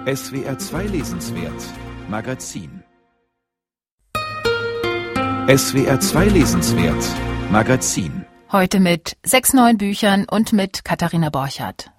SWR 2 Lesenswert Magazin. SWR 2 Lesenswert Magazin. Heute mit 6 neuen Büchern und mit Katharina Borchardt.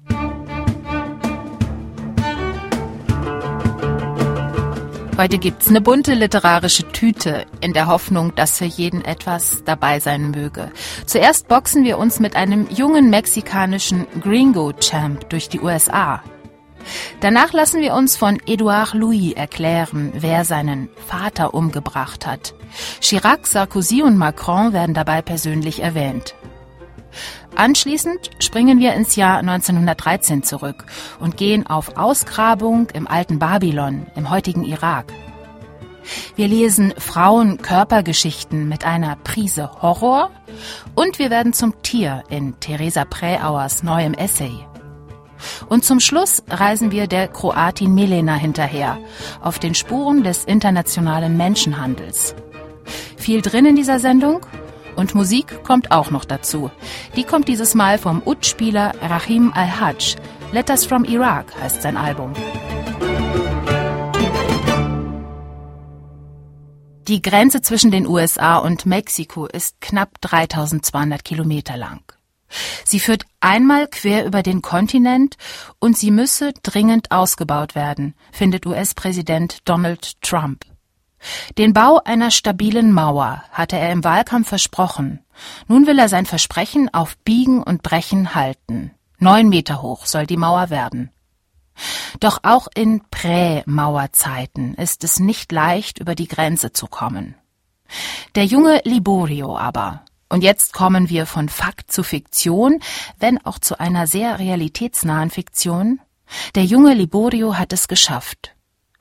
Heute gibt's eine bunte literarische Tüte, in der Hoffnung, dass für jeden etwas dabei sein möge. Zuerst boxen wir uns mit einem jungen mexikanischen Gringo-Champ durch die USA. Danach lassen wir uns von Edouard Louis erklären, wer seinen Vater umgebracht hat. Chirac, Sarkozy und Macron werden dabei persönlich erwähnt. Anschließend springen wir ins Jahr 1913 zurück und gehen auf Ausgrabung im alten Babylon, im heutigen Irak. Wir lesen Frauen-Körpergeschichten mit einer Prise Horror und wir werden zum Tier in Theresa Präauers neuem Essay. Und zum Schluss reisen wir der Kroatin Milena hinterher, auf den Spuren des internationalen Menschenhandels. Viel drin in dieser Sendung? Und Musik kommt auch noch dazu. Die kommt dieses Mal vom Ud-Spieler Rahim Al-Hajj. Letters from Iraq heißt sein Album. Die Grenze zwischen den USA und Mexiko ist knapp 3200 Kilometer lang. Sie führt einmal quer über den Kontinent und sie müsse dringend ausgebaut werden, findet US-Präsident Donald Trump. Den Bau einer stabilen Mauer hatte er im Wahlkampf versprochen. Nun will er sein Versprechen auf Biegen und Brechen halten. 9 Meter hoch soll die Mauer werden. Doch auch in Prä-Mauerzeiten ist es nicht leicht, über die Grenze zu kommen. Der junge Liborio aber. Und jetzt kommen wir von Fakt zu Fiktion, wenn auch zu einer sehr realitätsnahen Fiktion. Der junge Liborio hat es geschafft.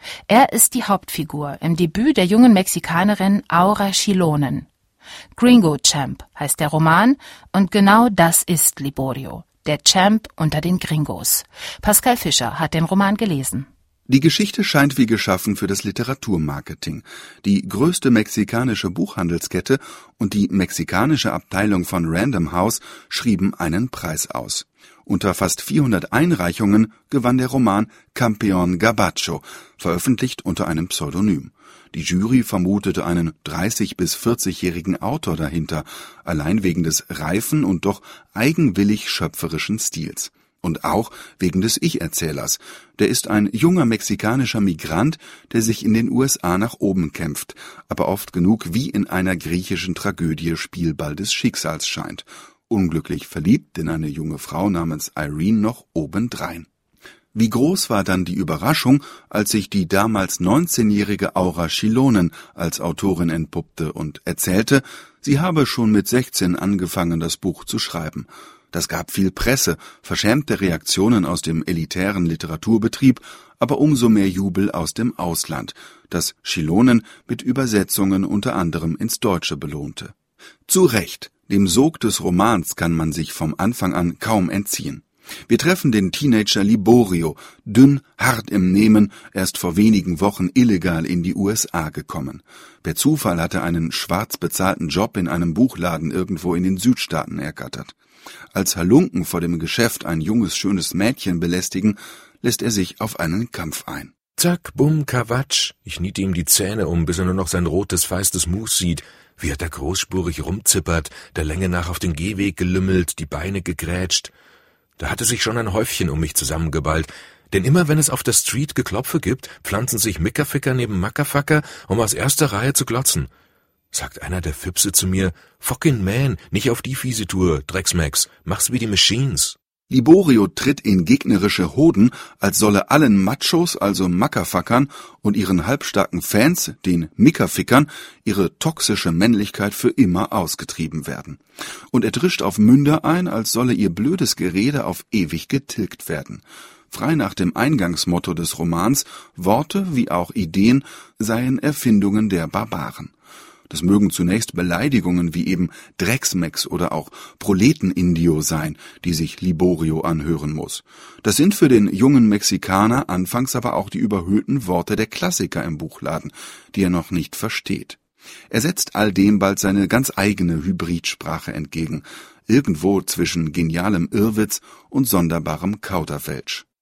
Er ist die Hauptfigur im Debüt der jungen Mexikanerin Aura Chilonen. Gringo Champ heißt der Roman und genau das ist Liborio, der Champ unter den Gringos. Pascal Fischer hat den Roman gelesen. Die Geschichte scheint wie geschaffen für das Literaturmarketing. Die größte mexikanische Buchhandelskette und die mexikanische Abteilung von Random House schrieben einen Preis aus. Unter fast 400 Einreichungen gewann der Roman Campeón Gabacho, veröffentlicht unter einem Pseudonym. Die Jury vermutete einen 30- bis 40-jährigen Autor dahinter, allein wegen des reifen und doch eigenwillig schöpferischen Stils. Und auch wegen des Ich-Erzählers. Der ist ein junger mexikanischer Migrant, der sich in den USA nach oben kämpft, aber oft genug wie in einer griechischen Tragödie Spielball des Schicksals scheint. Unglücklich verliebt in eine junge Frau namens Irene noch obendrein. Wie groß war dann die Überraschung, als sich die damals 19-jährige Aura Chilonen als Autorin entpuppte und erzählte, sie habe schon mit 16 angefangen, das Buch zu schreiben. Das gab viel Presse, verschämte Reaktionen aus dem elitären Literaturbetrieb, aber umso mehr Jubel aus dem Ausland, das Chilonen mit Übersetzungen unter anderem ins Deutsche belohnte. Zu Recht, dem Sog des Romans kann man sich vom Anfang an kaum entziehen. Wir treffen den Teenager Liborio, dünn, hart im Nehmen, erst vor wenigen Wochen illegal in die USA gekommen. Per Zufall hat er einen schwarz bezahlten Job in einem Buchladen irgendwo in den Südstaaten ergattert. Als Halunken vor dem Geschäft ein junges, schönes Mädchen belästigen, lässt er sich auf einen Kampf ein. Zack, bumm, Kawatsch. Ich niete ihm die Zähne um, bis er nur noch sein rotes, feistes Mus sieht. Wie hat er großspurig rumzippert, der Länge nach auf den Gehweg gelümmelt, die Beine gegrätscht. Da hatte sich schon ein Häufchen um mich zusammengeballt. Denn immer wenn es auf der Street Geklopfe gibt, pflanzen sich Mickerficker neben Mackerfacker, um aus erster Reihe zu glotzen. Sagt einer der Füpse zu mir, fucking man, nicht auf die fiese Tour, Drecksmacks, mach's wie die Machines. Liborio tritt in gegnerische Hoden, als solle allen Machos, also Mackerfackern, und ihren halbstarken Fans, den Mickerfickern, ihre toxische Männlichkeit für immer ausgetrieben werden. Und er drischt auf Münder ein, als solle ihr blödes Gerede auf ewig getilgt werden. Frei nach dem Eingangsmotto des Romans, Worte wie auch Ideen seien Erfindungen der Barbaren. Das mögen zunächst Beleidigungen wie eben Drecksmecks oder auch Proletenindio sein, die sich Liborio anhören muss. Das sind für den jungen Mexikaner anfangs aber auch die überhöhten Worte der Klassiker im Buchladen, die er noch nicht versteht. Er setzt all dem bald seine ganz eigene Hybridsprache entgegen, irgendwo zwischen genialem Irrwitz und sonderbarem Kauderwelsch.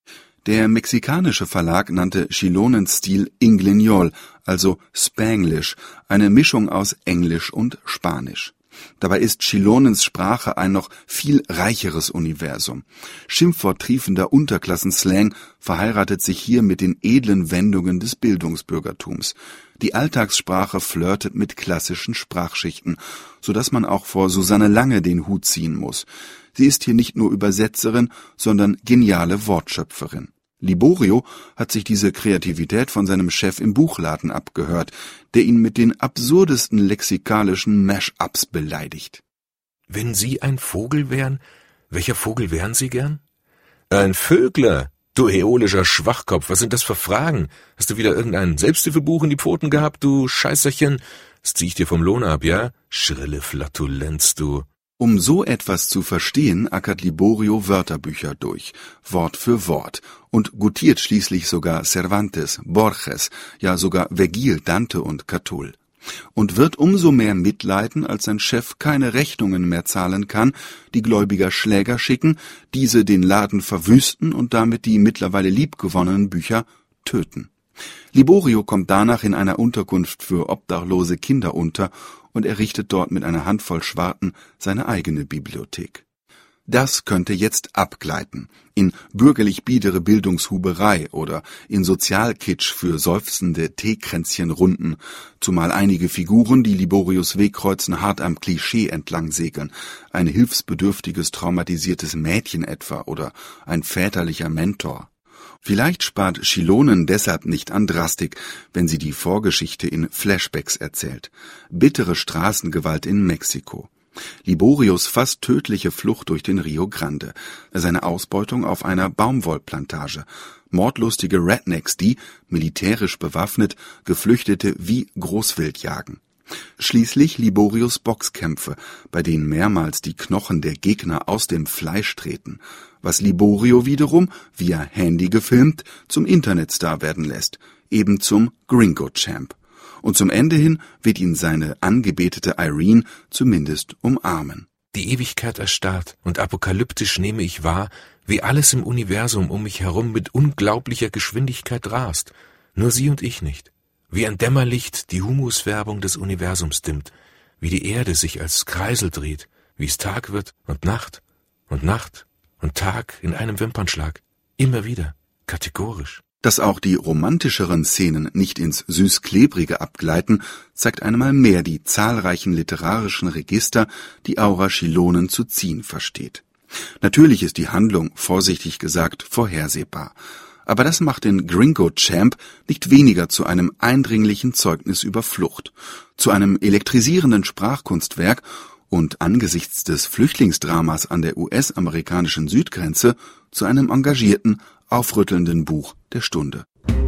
Der mexikanische Verlag nannte Chilonens Stil Ingleñol, also Spanglish, eine Mischung aus Englisch und Spanisch. Dabei ist Chilonens Sprache ein noch viel reicheres Universum. Schimpfworttriefender Unterklassenslang verheiratet sich hier mit den edlen Wendungen des Bildungsbürgertums. Die Alltagssprache flirtet mit klassischen Sprachschichten, sodass man auch vor Susanne Lange den Hut ziehen muss. Sie ist hier nicht nur Übersetzerin, sondern geniale Wortschöpferin. Liborio hat sich diese Kreativität von seinem Chef im Buchladen abgehört, der ihn mit den absurdesten lexikalischen Mash-ups beleidigt. Wenn Sie ein Vogel wären, welcher Vogel wären Sie gern? Ein Vögler, du äolischer Schwachkopf, was sind das für Fragen? Hast du wieder irgendein Selbsthilfebuch in die Pfoten gehabt, du Scheißerchen? Das zieh ich dir vom Lohn ab, ja? Schrille Flatulenz, du. Um so etwas zu verstehen, ackert Liborio Wörterbücher durch, Wort für Wort, und gutiert schließlich sogar Cervantes, Borges, ja sogar Vergil, Dante und Catull. Und wird umso mehr mitleiden, als sein Chef keine Rechnungen mehr zahlen kann, die Gläubiger Schläger schicken, diese den Laden verwüsten und damit die mittlerweile liebgewonnenen Bücher töten. Liborio kommt danach in einer Unterkunft für obdachlose Kinder unter und errichtet dort mit einer Handvoll Schwarten seine eigene Bibliothek. Das könnte jetzt abgleiten in bürgerlich biedere Bildungshuberei oder in Sozialkitsch für seufzende Teekränzchenrunden, zumal einige Figuren, die Liborius Weg kreuzen, hart am Klischee entlang segeln, ein hilfsbedürftiges, traumatisiertes Mädchen etwa oder ein väterlicher Mentor. Vielleicht spart Chilonen deshalb nicht an Drastik, wenn sie die Vorgeschichte in Flashbacks erzählt. Bittere Straßengewalt in Mexiko. Liborios fast tödliche Flucht durch den Rio Grande, seine Ausbeutung auf einer Baumwollplantage, mordlustige Rednecks, die, militärisch bewaffnet, Geflüchtete wie Großwild jagen. Schließlich Liborios Boxkämpfe, bei denen mehrmals die Knochen der Gegner aus dem Fleisch treten, was Liborio wiederum, via Handy gefilmt, zum Internetstar werden lässt, eben zum Gringo Champ. Und zum Ende hin wird ihn seine angebetete Irene zumindest umarmen. Die Ewigkeit erstarrt, und apokalyptisch nehme ich wahr, wie alles im Universum um mich herum mit unglaublicher Geschwindigkeit rast, nur sie und ich nicht. Wie ein Dämmerlicht die Humusfärbung des Universums dimmt, wie die Erde sich als Kreisel dreht, wie es Tag wird und Nacht und Nacht und Tag in einem Wimpernschlag, immer wieder, kategorisch. Dass auch die romantischeren Szenen nicht ins Süß-Klebrige abgleiten, zeigt einmal mehr die zahlreichen literarischen Register, die Aura Chilonen zu ziehen versteht. Natürlich ist die Handlung, vorsichtig gesagt, vorhersehbar. Aber das macht den Gringo Champ nicht weniger zu einem eindringlichen Zeugnis über Flucht, zu einem elektrisierenden Sprachkunstwerk und angesichts des Flüchtlingsdramas an der US-amerikanischen Südgrenze zu einem engagierten, aufrüttelnden Buch der Stunde.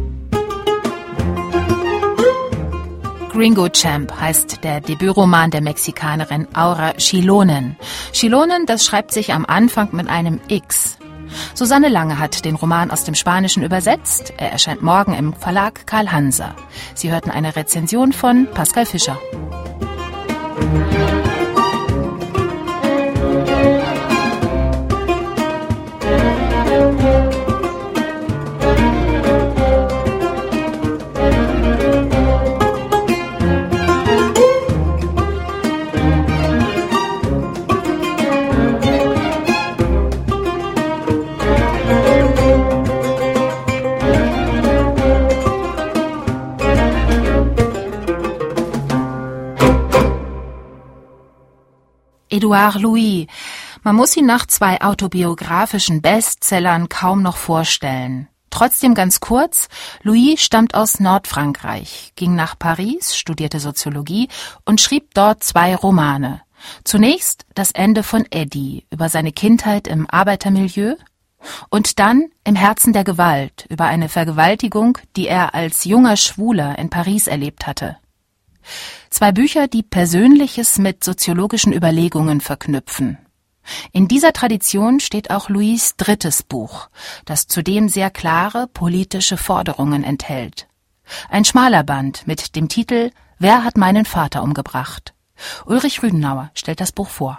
Gringo Champ heißt der Debütroman der Mexikanerin Aura Chilonen. Chilonen, das schreibt sich am Anfang mit einem X. Susanne Lange hat den Roman aus dem Spanischen übersetzt. Er erscheint morgen im Verlag Karl Hanser. Sie hörten eine Rezension von Pascal Fischer. Edouard Louis. Man muss ihn nach 2 autobiografischen Bestsellern kaum noch vorstellen. Trotzdem ganz kurz, Louis stammt aus Nordfrankreich, ging nach Paris, studierte Soziologie und schrieb dort 2 Romane. Zunächst Das Ende von Eddie über seine Kindheit im Arbeitermilieu und dann Im Herzen der Gewalt über eine Vergewaltigung, die er als junger Schwuler in Paris erlebt hatte. 2 Bücher, die Persönliches mit soziologischen Überlegungen verknüpfen. In dieser Tradition steht auch Louis' 3. Buch, das zudem sehr klare politische Forderungen enthält. Ein schmaler Band mit dem Titel »Wer hat meinen Vater umgebracht?« Ulrich Rüdenauer stellt das Buch vor.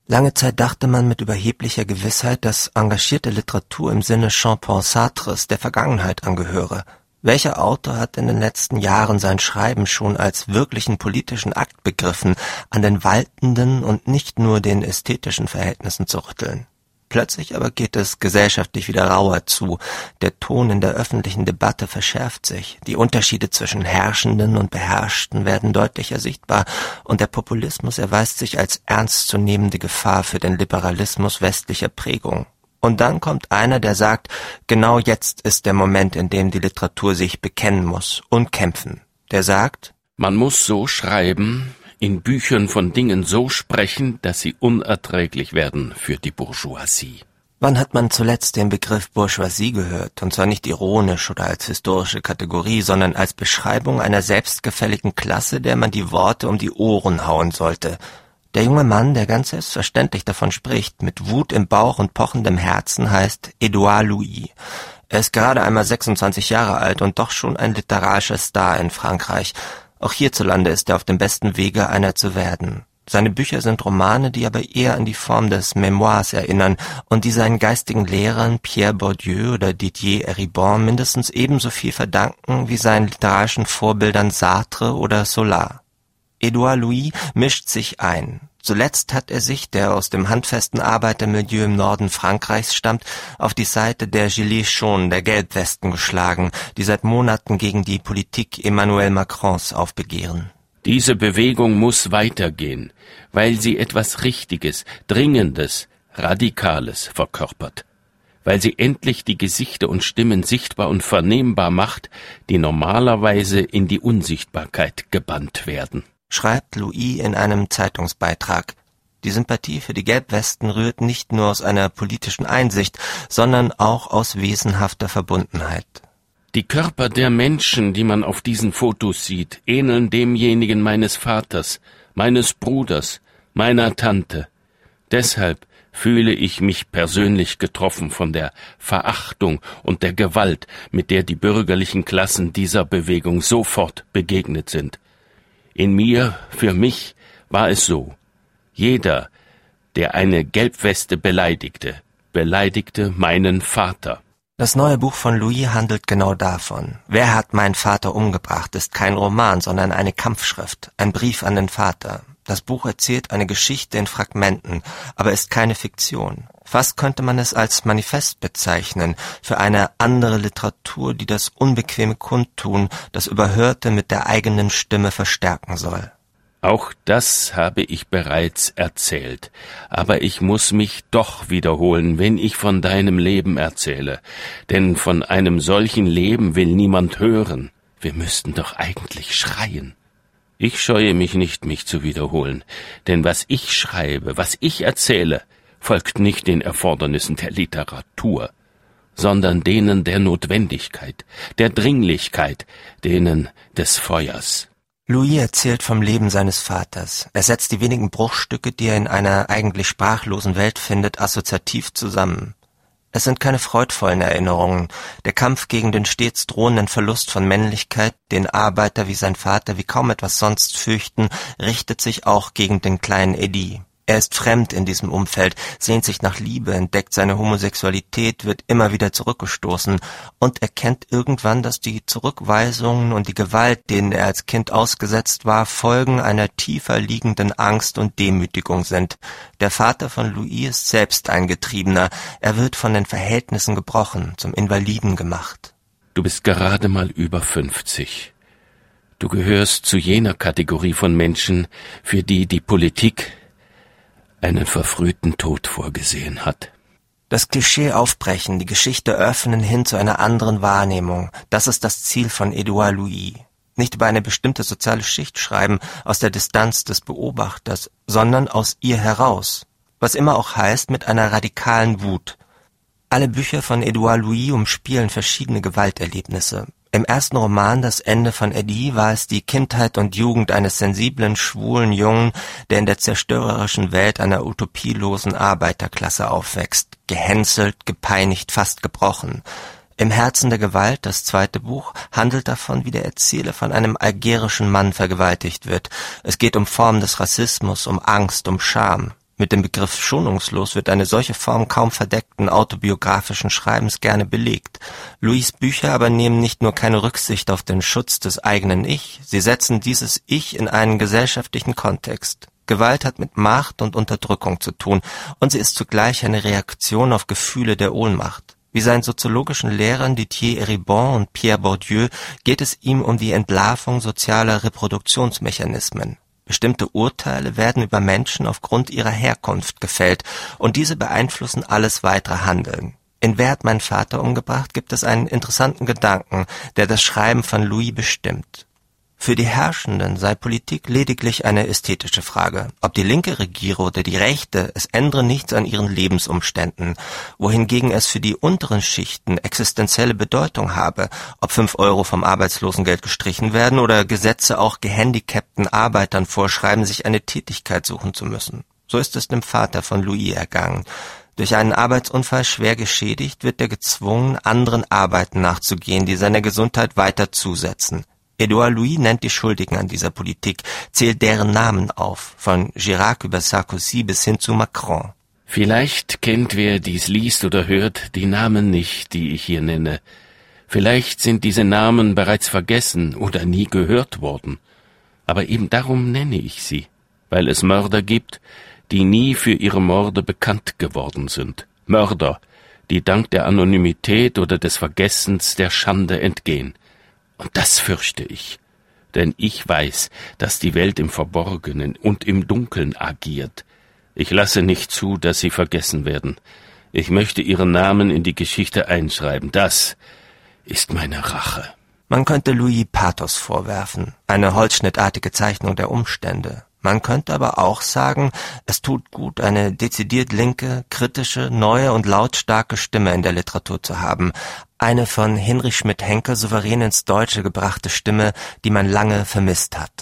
Lange Zeit dachte man mit überheblicher Gewissheit, dass engagierte Literatur im Sinne Jean-Paul Sartres der Vergangenheit angehöre. Welcher Autor hat in den letzten Jahren sein Schreiben schon als wirklichen politischen Akt begriffen, an den waltenden und nicht nur den ästhetischen Verhältnissen zu rütteln? Plötzlich aber geht es gesellschaftlich wieder rauer zu, der Ton in der öffentlichen Debatte verschärft sich, die Unterschiede zwischen Herrschenden und Beherrschten werden deutlicher sichtbar und der Populismus erweist sich als ernstzunehmende Gefahr für den Liberalismus westlicher Prägung. Und dann kommt einer, der sagt, genau jetzt ist der Moment, in dem die Literatur sich bekennen muss und kämpfen. Der sagt, man muss so schreiben, in Büchern von Dingen so sprechen, dass sie unerträglich werden für die Bourgeoisie. Wann hat man zuletzt den Begriff Bourgeoisie gehört, und zwar nicht ironisch oder als historische Kategorie, sondern als Beschreibung einer selbstgefälligen Klasse, der man die Worte um die Ohren hauen sollte. Der junge Mann, der ganz selbstverständlich davon spricht, mit Wut im Bauch und pochendem Herzen, heißt Édouard Louis. Er ist gerade einmal 26 Jahre alt und doch schon ein literarischer Star in Frankreich. Auch hierzulande ist er auf dem besten Wege, einer zu werden. Seine Bücher sind Romane, die aber eher an die Form des Memoirs erinnern und die seinen geistigen Lehrern Pierre Bourdieu oder Didier Eribon mindestens ebenso viel verdanken wie seinen literarischen Vorbildern Sartre oder Zola. Édouard Louis mischt sich ein. Zuletzt hat er sich, der aus dem handfesten Arbeitermilieu im Norden Frankreichs stammt, auf die Seite der Gilets jaunes, der Gelbwesten, geschlagen, die seit Monaten gegen die Politik Emmanuel Macrons aufbegehren. Diese Bewegung muss weitergehen, weil sie etwas Richtiges, Dringendes, Radikales verkörpert. Weil sie endlich die Gesichter und Stimmen sichtbar und vernehmbar macht, die normalerweise in die Unsichtbarkeit gebannt werden. Schreibt Louis in einem Zeitungsbeitrag. Die Sympathie für die Gelbwesten rührt nicht nur aus einer politischen Einsicht, sondern auch aus wesenhafter Verbundenheit. Die Körper der Menschen, die man auf diesen Fotos sieht, ähneln demjenigen meines Vaters, meines Bruders, meiner Tante. Deshalb fühle ich mich persönlich getroffen von der Verachtung und der Gewalt, mit der die bürgerlichen Klassen dieser Bewegung sofort begegnet sind. In mir, für mich, war es so. Jeder, der eine Gelbweste beleidigte meinen Vater. Das neue Buch von Louis handelt genau davon. Wer hat meinen Vater umgebracht, ist kein Roman, sondern eine Kampfschrift, ein Brief an den Vater. Das Buch erzählt eine Geschichte in Fragmenten, aber ist keine Fiktion. Fast könnte man es als Manifest bezeichnen, für eine andere Literatur, die das unbequeme Kundtun, das Überhörte mit der eigenen Stimme verstärken soll. Auch das habe ich bereits erzählt, aber ich muss mich doch wiederholen, wenn ich von deinem Leben erzähle, denn von einem solchen Leben will niemand hören. Wir müssten doch eigentlich schreien. Ich scheue mich nicht, mich zu wiederholen, denn was ich schreibe, was ich erzähle, folgt nicht den Erfordernissen der Literatur, sondern denen der Notwendigkeit, der Dringlichkeit, denen des Feuers. Louis erzählt vom Leben seines Vaters. Er setzt die wenigen Bruchstücke, die er in einer eigentlich sprachlosen Welt findet, assoziativ zusammen. Es sind keine freudvollen Erinnerungen. Der Kampf gegen den stets drohenden Verlust von Männlichkeit, den Arbeiter wie sein Vater wie kaum etwas sonst fürchten, richtet sich auch gegen den kleinen Eddie. Er ist fremd in diesem Umfeld, sehnt sich nach Liebe, entdeckt seine Homosexualität, wird immer wieder zurückgestoßen und erkennt irgendwann, dass die Zurückweisungen und die Gewalt, denen er als Kind ausgesetzt war, Folgen einer tiefer liegenden Angst und Demütigung sind. Der Vater von Louis ist selbst ein Getriebener, er wird von den Verhältnissen gebrochen, zum Invaliden gemacht. Du bist gerade mal über 50. Du gehörst zu jener Kategorie von Menschen, für die die Politik einen verfrühten Tod vorgesehen hat. Das Klischee aufbrechen, die Geschichte öffnen hin zu einer anderen Wahrnehmung, das ist das Ziel von Édouard Louis. Nicht über eine bestimmte soziale Schicht schreiben, aus der Distanz des Beobachters, sondern aus ihr heraus, was immer auch heißt, mit einer radikalen Wut. Alle Bücher von Édouard Louis umspielen verschiedene Gewalterlebnisse. Im ersten Roman »Das Ende von Eddie« war es die Kindheit und Jugend eines sensiblen, schwulen Jungen, der in der zerstörerischen Welt einer utopielosen Arbeiterklasse aufwächst, gehänselt, gepeinigt, fast gebrochen. Im Herzen der Gewalt, das zweite Buch, handelt davon, wie der Erzähler von einem algerischen Mann vergewaltigt wird. Es geht um Formen des Rassismus, um Angst, um Scham. Mit dem Begriff schonungslos wird eine solche Form kaum verdeckten autobiografischen Schreibens gerne belegt. Louis' Bücher aber nehmen nicht nur keine Rücksicht auf den Schutz des eigenen Ich, sie setzen dieses Ich in einen gesellschaftlichen Kontext. Gewalt hat mit Macht und Unterdrückung zu tun, und sie ist zugleich eine Reaktion auf Gefühle der Ohnmacht. Wie seinen soziologischen Lehrern Didier Eribon und Pierre Bourdieu geht es ihm um die Entlarvung sozialer Reproduktionsmechanismen. Bestimmte Urteile werden über Menschen aufgrund ihrer Herkunft gefällt, und diese beeinflussen alles weitere Handeln. In Wer hat meinen Vater umgebracht gibt es einen interessanten Gedanken, der das Schreiben von Louis bestimmt. Für die Herrschenden sei Politik lediglich eine ästhetische Frage. Ob die Linke regiere oder die Rechte, es ändere nichts an ihren Lebensumständen, wohingegen es für die unteren Schichten existenzielle Bedeutung habe, ob 5 Euro vom Arbeitslosengeld gestrichen werden oder Gesetze auch gehandicapten Arbeitern vorschreiben, sich eine Tätigkeit suchen zu müssen. So ist es dem Vater von Louis ergangen. Durch einen Arbeitsunfall schwer geschädigt, wird er gezwungen, anderen Arbeiten nachzugehen, die seiner Gesundheit weiter zusetzen. Edouard Louis nennt die Schuldigen an dieser Politik, zählt deren Namen auf, von Chirac über Sarkozy bis hin zu Macron. Vielleicht kennt wer dies liest oder hört die Namen nicht, die ich hier nenne. Vielleicht sind diese Namen bereits vergessen oder nie gehört worden. Aber eben darum nenne ich sie, weil es Mörder gibt, die nie für ihre Morde bekannt geworden sind. Mörder, die dank der Anonymität oder des Vergessens der Schande entgehen. Und das fürchte ich, denn ich weiß, dass die Welt im Verborgenen und im Dunkeln agiert. Ich lasse nicht zu, dass sie vergessen werden. Ich möchte ihren Namen in die Geschichte einschreiben. Das ist meine Rache. Man könnte Louis Pathos vorwerfen, eine holzschnittartige Zeichnung der Umstände. Man könnte aber auch sagen, es tut gut, eine dezidiert linke, kritische, neue und lautstarke Stimme in der Literatur zu haben. Eine von Hinrich Schmidt-Henkel souverän ins Deutsche gebrachte Stimme, die man lange vermisst hat.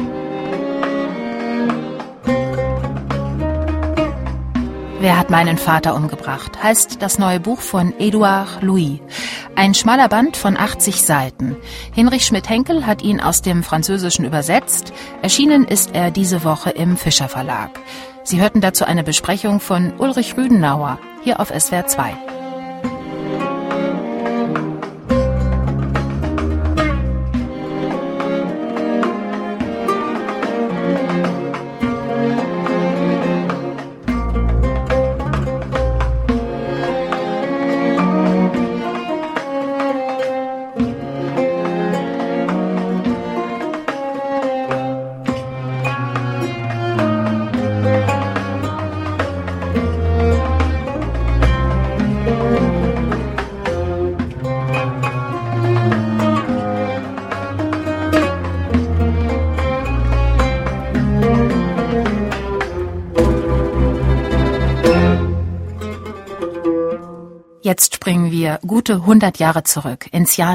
Wer hat meinen Vater umgebracht? Heißt das neue Buch von Edouard Louis. Ein schmaler Band von 80 Seiten. Hinrich Schmidt-Henkel hat ihn aus dem Französischen übersetzt. Erschienen ist er diese Woche im Fischer Verlag. Sie hörten dazu eine Besprechung von Ulrich Rüdenauer, hier auf SWR 2. Jetzt springen wir gute 100 Jahre zurück, ins Jahr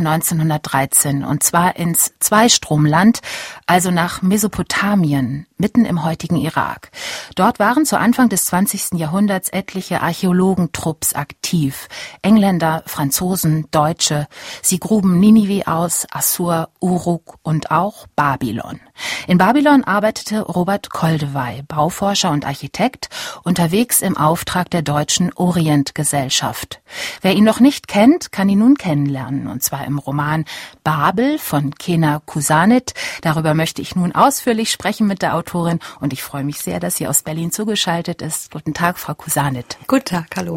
1913, und zwar ins Zweistromland, also nach Mesopotamien, mitten im heutigen Irak. Dort waren zu Anfang des 20. Jahrhunderts etliche Archäologentrupps aktiv. Engländer, Franzosen, Deutsche. Sie gruben Ninive aus, Assur, Uruk und auch Babylon. In Babylon arbeitete Robert Koldewey, Bauforscher und Architekt, unterwegs im Auftrag der Deutschen Orientgesellschaft. Wer ihn noch nicht kennt, kann ihn nun kennenlernen, und zwar im Roman Babel von Kena Kusanit. Darüber möchte ich nun ausführlich sprechen mit der Autorin, und ich freue mich sehr, dass sie aus Berlin zugeschaltet ist. Guten Tag, Frau Kusanit. Guten Tag, hallo.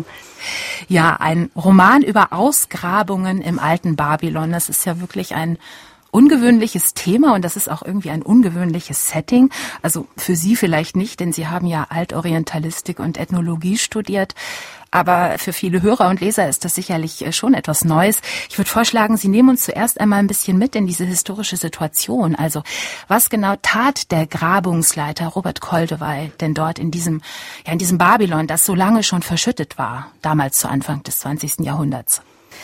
Ja, ein Roman über Ausgrabungen im alten Babylon, das ist ja wirklich ein ungewöhnliches Thema, und das ist auch irgendwie ein ungewöhnliches Setting. Also für Sie vielleicht nicht, denn Sie haben ja Altorientalistik und Ethnologie studiert. Aber für viele Hörer und Leser ist das sicherlich schon etwas Neues. Ich würde vorschlagen, Sie nehmen uns zuerst einmal ein bisschen mit in diese historische Situation. Also was genau tat der Grabungsleiter Robert Koldewey denn dort in diesem Babylon, das so lange schon verschüttet war, damals zu Anfang des 20. Jahrhunderts?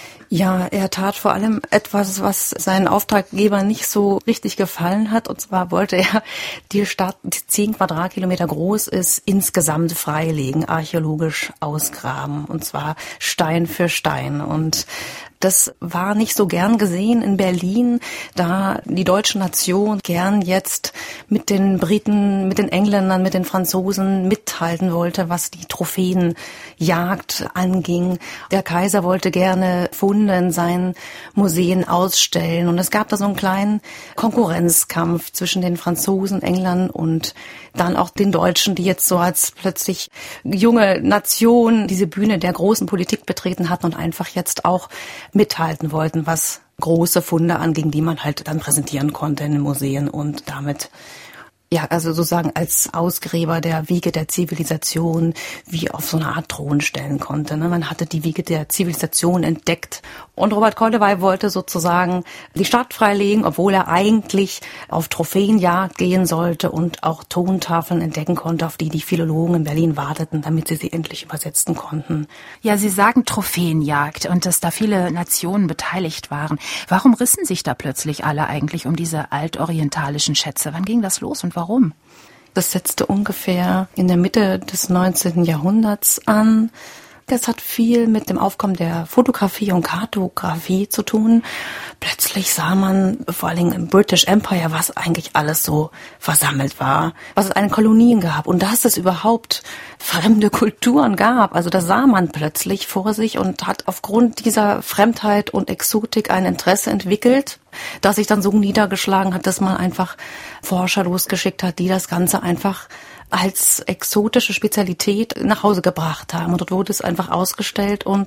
Ja, er tat vor allem etwas, was seinen Auftraggeber nicht so richtig gefallen hat. Und zwar wollte er die Stadt, die 10 Quadratkilometer groß ist, insgesamt freilegen, archäologisch ausgraben. Und zwar Stein für Stein. Und Das war nicht so gern gesehen in Berlin, da die deutsche Nation gern jetzt mit den Briten, mit den Engländern, mit den Franzosen mithalten wollte, was die Trophäenjagd anging. Der Kaiser wollte gerne Funde in seinen Museen ausstellen und es gab da so einen kleinen Konkurrenzkampf zwischen den Franzosen, Engländern und dann auch den Deutschen, die jetzt so als plötzlich junge Nation diese Bühne der großen Politik betreten hatten und einfach jetzt auch mithalten wollten, was große Funde anging, die man halt dann präsentieren konnte in den Museen und damit also sozusagen als Ausgräber der Wiege der Zivilisation wie auf so eine Art Thron stellen konnte. Man hatte die Wiege der Zivilisation entdeckt und Robert Koldewey wollte sozusagen die Stadt freilegen, obwohl er eigentlich auf Trophäenjagd gehen sollte und auch Tontafeln entdecken konnte, auf die die Philologen in Berlin warteten, damit sie endlich übersetzen konnten. Ja, Sie sagen Trophäenjagd und dass da viele Nationen beteiligt waren. Warum rissen sich da plötzlich alle eigentlich um diese altorientalischen Schätze? Wann ging das los und warum? Das setzte ungefähr in der Mitte des 19. Jahrhunderts an. Das hat viel mit dem Aufkommen der Fotografie und Kartografie zu tun. Plötzlich sah man, vor allen Dingen im British Empire, was eigentlich alles so versammelt war, was es an Kolonien gab und dass es überhaupt fremde Kulturen gab. Also das sah man plötzlich vor sich und hat aufgrund dieser Fremdheit und Exotik ein Interesse entwickelt, das sich dann so niedergeschlagen hat, dass man einfach Forscher losgeschickt hat, die das Ganze einfach als exotische Spezialität nach Hause gebracht haben. Und dort wurde es einfach ausgestellt. Und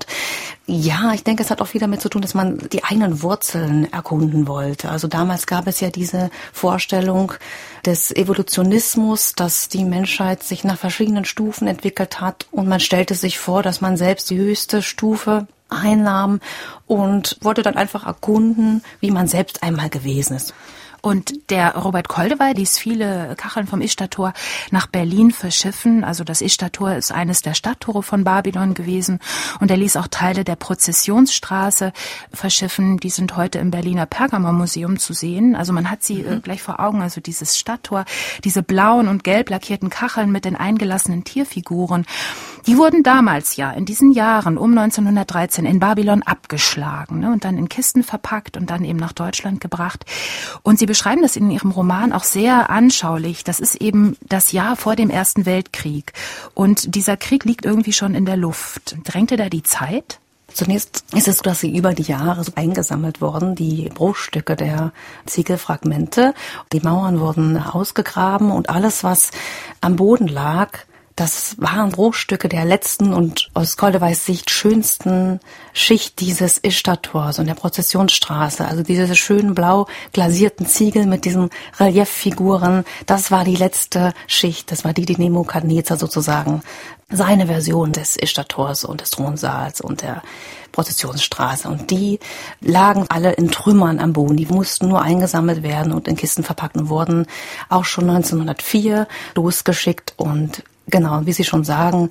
ja, ich denke, es hat auch viel damit zu tun, dass man die eigenen Wurzeln erkunden wollte. Also damals gab es ja diese Vorstellung des Evolutionismus, dass die Menschheit sich nach verschiedenen Stufen entwickelt hat. Und man stellte sich vor, dass man selbst die höchste Stufe einnahm und wollte dann einfach erkunden, wie man selbst einmal gewesen ist. Und der Robert Koldewey ließ viele Kacheln vom Ischtar-Tor nach Berlin verschiffen. Also das Ischtar-Tor ist eines der Stadttore von Babylon gewesen. Und er ließ auch Teile der Prozessionsstraße verschiffen. Die sind heute im Berliner Pergamonmuseum zu sehen. Also man hat sie gleich vor Augen. Also dieses Stadttor, diese blauen und gelb lackierten Kacheln mit den eingelassenen Tierfiguren. Die wurden damals in diesen Jahren um 1913 in Babylon abgeschlagen, und dann in Kisten verpackt und dann eben nach Deutschland gebracht. Und Sie beschreiben das in Ihrem Roman auch sehr anschaulich. Das ist eben das Jahr vor dem Ersten Weltkrieg. Und dieser Krieg liegt irgendwie schon in der Luft. Drängte da die Zeit? Zunächst ist es so, dass sie über die Jahre so eingesammelt wurden, die Bruchstücke der Ziegelfragmente. Die Mauern wurden ausgegraben und alles, was am Boden lag, das waren Bruchstücke der letzten und aus Koldeweys Sicht schönsten Schicht dieses Ischtar-Tors und der Prozessionsstraße. Also diese schönen blau glasierten Ziegel mit diesen Relieffiguren, das war die letzte Schicht. Das war die Nebukadnezar sozusagen seine Version des Ischtar-Tors und des Thronsaals und der Prozessionsstraße. Und die lagen alle in Trümmern am Boden. Die mussten nur eingesammelt werden und in Kisten verpackt und wurden auch schon 1904 losgeschickt. Und genau, wie Sie schon sagen,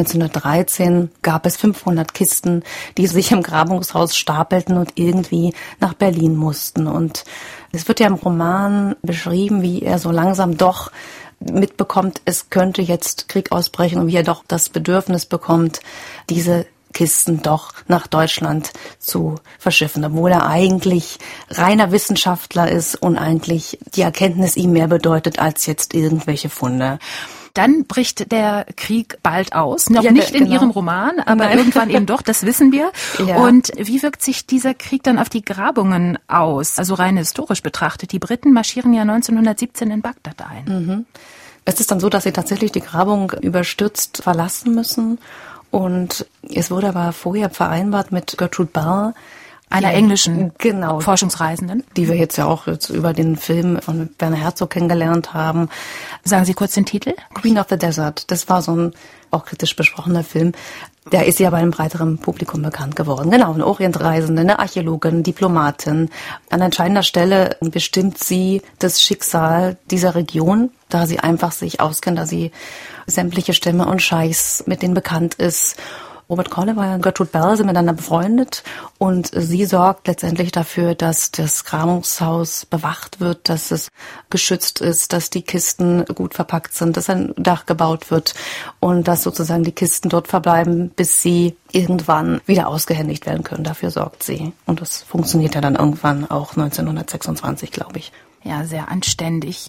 1913 gab es 500 Kisten, die sich im Grabungshaus stapelten und irgendwie nach Berlin mussten. Und es wird ja im Roman beschrieben, wie er so langsam doch mitbekommt, es könnte jetzt Krieg ausbrechen und wie er doch das Bedürfnis bekommt, diese Kisten doch nach Deutschland zu verschiffen, obwohl er eigentlich reiner Wissenschaftler ist und eigentlich die Erkenntnis ihm mehr bedeutet als jetzt irgendwelche Funde. Dann bricht der Krieg bald aus. Noch nicht in Ihrem Roman, aber irgendwann eben doch, das wissen wir. Ja. Und wie wirkt sich dieser Krieg dann auf die Grabungen aus? Also rein historisch betrachtet. Die Briten marschieren ja 1917 in Bagdad ein. Mhm. Es ist dann so, dass sie tatsächlich die Grabung überstürzt verlassen müssen. Und es wurde aber vorher vereinbart mit Gertrude Bell, einer englischen Forschungsreisenden, die wir jetzt über den Film von Werner Herzog kennengelernt haben. Sagen Sie kurz den Titel? Queen of the Desert. Das war so ein auch kritisch besprochener Film. Der ist ja bei einem breiteren Publikum bekannt geworden. Genau, eine Orientreisende, eine Archäologin, Diplomatin. An entscheidender Stelle bestimmt sie das Schicksal dieser Region, da sie einfach sich auskennt, da sie sämtliche Stämme und Scheichs, mit denen bekannt ist. Robert Kollewey und Gertrude Bell sind miteinander befreundet und sie sorgt letztendlich dafür, dass das Grabungshaus bewacht wird, dass es geschützt ist, dass die Kisten gut verpackt sind, dass ein Dach gebaut wird und dass sozusagen die Kisten dort verbleiben, bis sie irgendwann wieder ausgehändigt werden können. Dafür sorgt sie. Und das funktioniert ja dann irgendwann auch 1926, glaube ich. Ja, sehr anständig.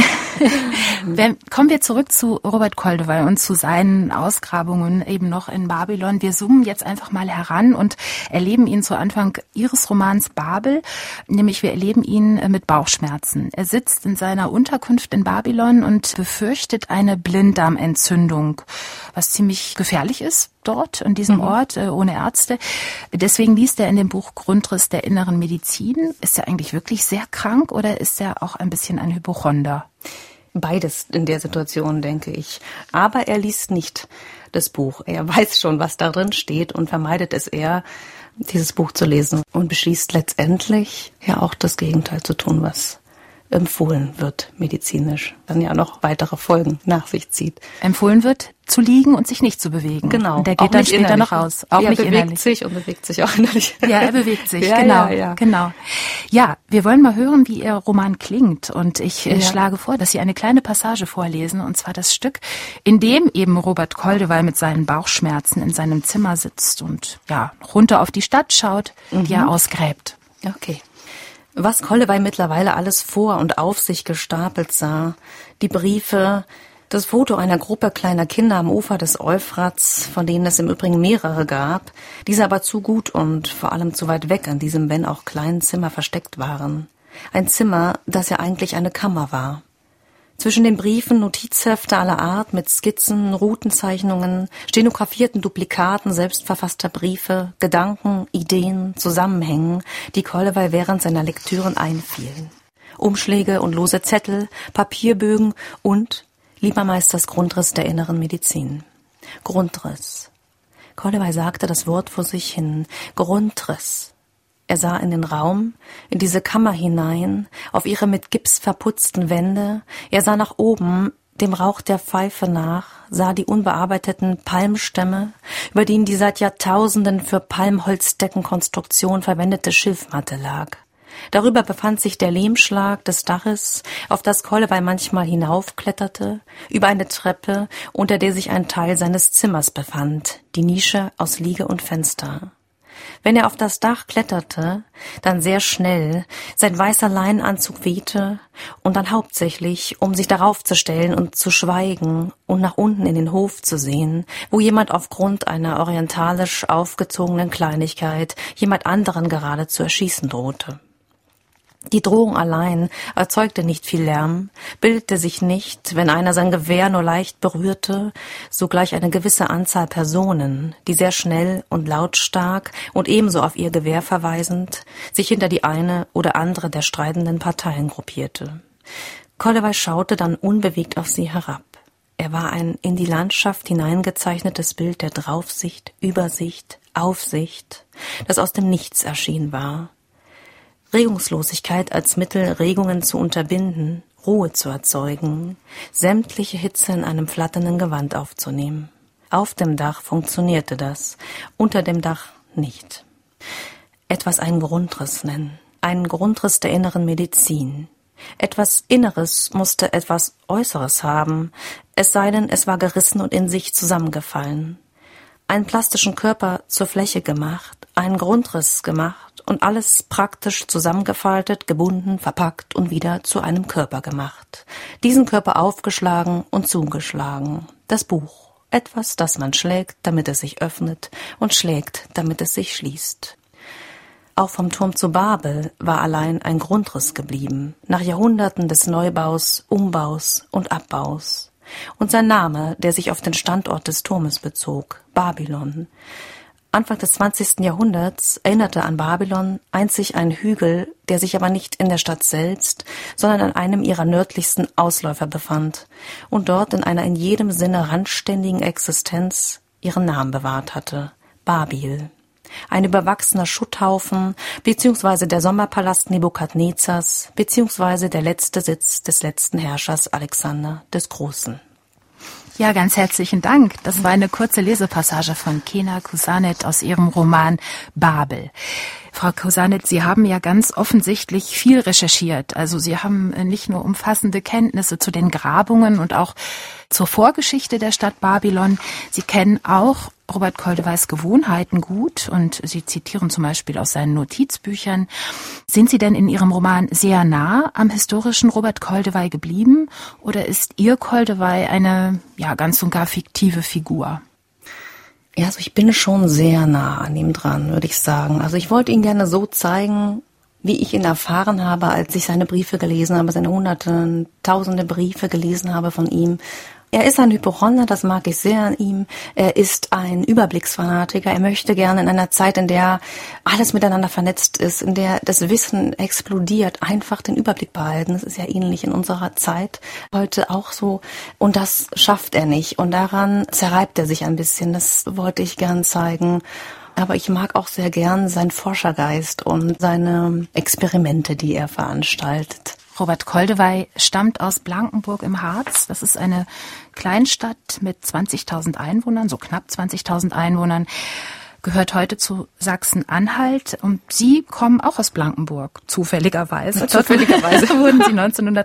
Kommen wir zurück zu Robert Koldewey und zu seinen Ausgrabungen eben noch in Babylon. Wir zoomen jetzt einfach mal heran und erleben ihn zu Anfang Ihres Romans Babel, nämlich wir erleben ihn mit Bauchschmerzen. Er sitzt in seiner Unterkunft in Babylon und befürchtet eine Blinddarmentzündung, was ziemlich gefährlich ist dort, an diesem Ort, ohne Ärzte. Deswegen liest er in dem Buch Grundriss der inneren Medizin. Ist er eigentlich wirklich sehr krank oder ist er auch ein bisschen ein Hypochonder? Beides in der Situation, denke ich. Aber er liest nicht das Buch. Er weiß schon, was da drin steht und vermeidet es eher, dieses Buch zu lesen und beschließt letztendlich ja auch das Gegenteil zu tun, was empfohlen wird medizinisch, dann ja noch weitere Folgen nach sich zieht. Empfohlen wird, zu liegen und sich nicht zu bewegen. Genau. Und der geht dann später noch raus. Auch nicht innerlich. Er bewegt sich und bewegt sich auch innerlich. Ja, er bewegt sich, ja, genau, ja. Genau. Ja, wir wollen mal hören, wie Ihr Roman klingt. Und ich schlage vor, dass Sie eine kleine Passage vorlesen, und zwar das Stück, in dem eben Robert Koldewey mit seinen Bauchschmerzen in seinem Zimmer sitzt und ja runter auf die Stadt schaut, die er ausgräbt. Okay. Was Kollewey mittlerweile alles vor und auf sich gestapelt sah, die Briefe, das Foto einer Gruppe kleiner Kinder am Ufer des Euphrats, von denen es im Übrigen mehrere gab, diese aber zu gut und vor allem zu weit weg an diesem, wenn auch kleinen Zimmer versteckt waren. Ein Zimmer, das ja eigentlich eine Kammer war. Zwischen den Briefen Notizhefte aller Art mit Skizzen, Routenzeichnungen, stenografierten Duplikaten selbstverfasster Briefe, Gedanken, Ideen, Zusammenhängen, die Kollewey während seiner Lektüren einfielen. Umschläge und lose Zettel, Papierbögen und Liebermeisters Grundriss der inneren Medizin. Grundriss. Kollewey sagte das Wort vor sich hin. Grundriss. Er sah in den Raum, in diese Kammer hinein, auf ihre mit Gips verputzten Wände. Er sah nach oben, dem Rauch der Pfeife nach, sah die unbearbeiteten Palmstämme, über denen die seit Jahrtausenden für Palmholzdeckenkonstruktion verwendete Schilfmatte lag. Darüber befand sich der Lehmschlag des Daches, auf das Kollewey manchmal hinaufkletterte, über eine Treppe, unter der sich ein Teil seines Zimmers befand, die Nische aus Liege und Fenster. Wenn er auf das Dach kletterte, dann sehr schnell, sein weißer Leinenanzug wehte und dann hauptsächlich, um sich darauf zu stellen und zu schweigen und nach unten in den Hof zu sehen, wo jemand aufgrund einer orientalisch aufgezogenen Kleinigkeit jemand anderen gerade zu erschießen drohte. Die Drohung allein erzeugte nicht viel Lärm, bildete sich nicht, wenn einer sein Gewehr nur leicht berührte, sogleich eine gewisse Anzahl Personen, die sehr schnell und lautstark und ebenso auf ihr Gewehr verweisend, sich hinter die eine oder andere der streitenden Parteien gruppierte. Kollewey schaute dann unbewegt auf sie herab. Er war ein in die Landschaft hineingezeichnetes Bild der Draufsicht, Übersicht, Aufsicht, das aus dem Nichts erschienen war. Regungslosigkeit als Mittel, Regungen zu unterbinden, Ruhe zu erzeugen, sämtliche Hitze in einem flatternden Gewand aufzunehmen. Auf dem Dach funktionierte das, unter dem Dach nicht. Etwas einen Grundriss nennen, einen Grundriss der inneren Medizin. Etwas Inneres musste etwas Äußeres haben, es sei denn, es war gerissen und in sich zusammengefallen. Einen plastischen Körper zur Fläche gemacht, einen Grundriss gemacht, und alles praktisch zusammengefaltet, gebunden, verpackt und wieder zu einem Körper gemacht. Diesen Körper aufgeschlagen und zugeschlagen. Das Buch. Etwas, das man schlägt, damit es sich öffnet und schlägt, damit es sich schließt. Auch vom Turm zu Babel war allein ein Grundriss geblieben, nach Jahrhunderten des Neubaus, Umbaus und Abbaus. Und sein Name, der sich auf den Standort des Turmes bezog, Babylon. Anfang des 20. Jahrhunderts erinnerte an Babylon einzig ein Hügel, der sich aber nicht in der Stadt selbst, sondern an einem ihrer nördlichsten Ausläufer befand und dort in einer in jedem Sinne randständigen Existenz ihren Namen bewahrt hatte, Babil. Ein überwachsener Schutthaufen, beziehungsweise der Sommerpalast Nebukadnezars, beziehungsweise der letzte Sitz des letzten Herrschers Alexander des Großen. Ja, ganz herzlichen Dank. Das war eine kurze Lesepassage von Kena Kusanet aus ihrem Roman Babel. Frau Kusanet, Sie haben ja ganz offensichtlich viel recherchiert. Also Sie haben nicht nur umfassende Kenntnisse zu den Grabungen und auch zur Vorgeschichte der Stadt Babylon. Sie kennen auch Robert Koldeweis Gewohnheiten gut und Sie zitieren zum Beispiel aus seinen Notizbüchern. Sind Sie denn in Ihrem Roman sehr nah am historischen Robert Koldewey geblieben oder ist Ihr Koldewey eine ganz und gar fiktive Figur? Ja, also ich bin schon sehr nah an ihm dran, würde ich sagen. Also ich wollte ihn gerne so zeigen, wie ich ihn erfahren habe, als ich seine Briefe gelesen habe, seine hunderte, tausende Briefe gelesen habe von ihm. Er ist ein Hypochonder, das mag ich sehr an ihm. Er ist ein Überblicksfanatiker. Er möchte gerne in einer Zeit, in der alles miteinander vernetzt ist, in der das Wissen explodiert, einfach den Überblick behalten. Das ist ja ähnlich in unserer Zeit heute auch so. Und das schafft er nicht. Und daran zerreibt er sich ein bisschen. Das wollte ich gern zeigen. Aber ich mag auch sehr gern seinen Forschergeist und seine Experimente, die er veranstaltet. Robert Koldewey stammt aus Blankenburg im Harz. Das ist eine Kleinstadt mit 20.000 Einwohnern, so knapp 20.000 Einwohnern, gehört heute zu Sachsen-Anhalt. Und Sie kommen auch aus Blankenburg, zufälligerweise. Zufälligerweise wurden Sie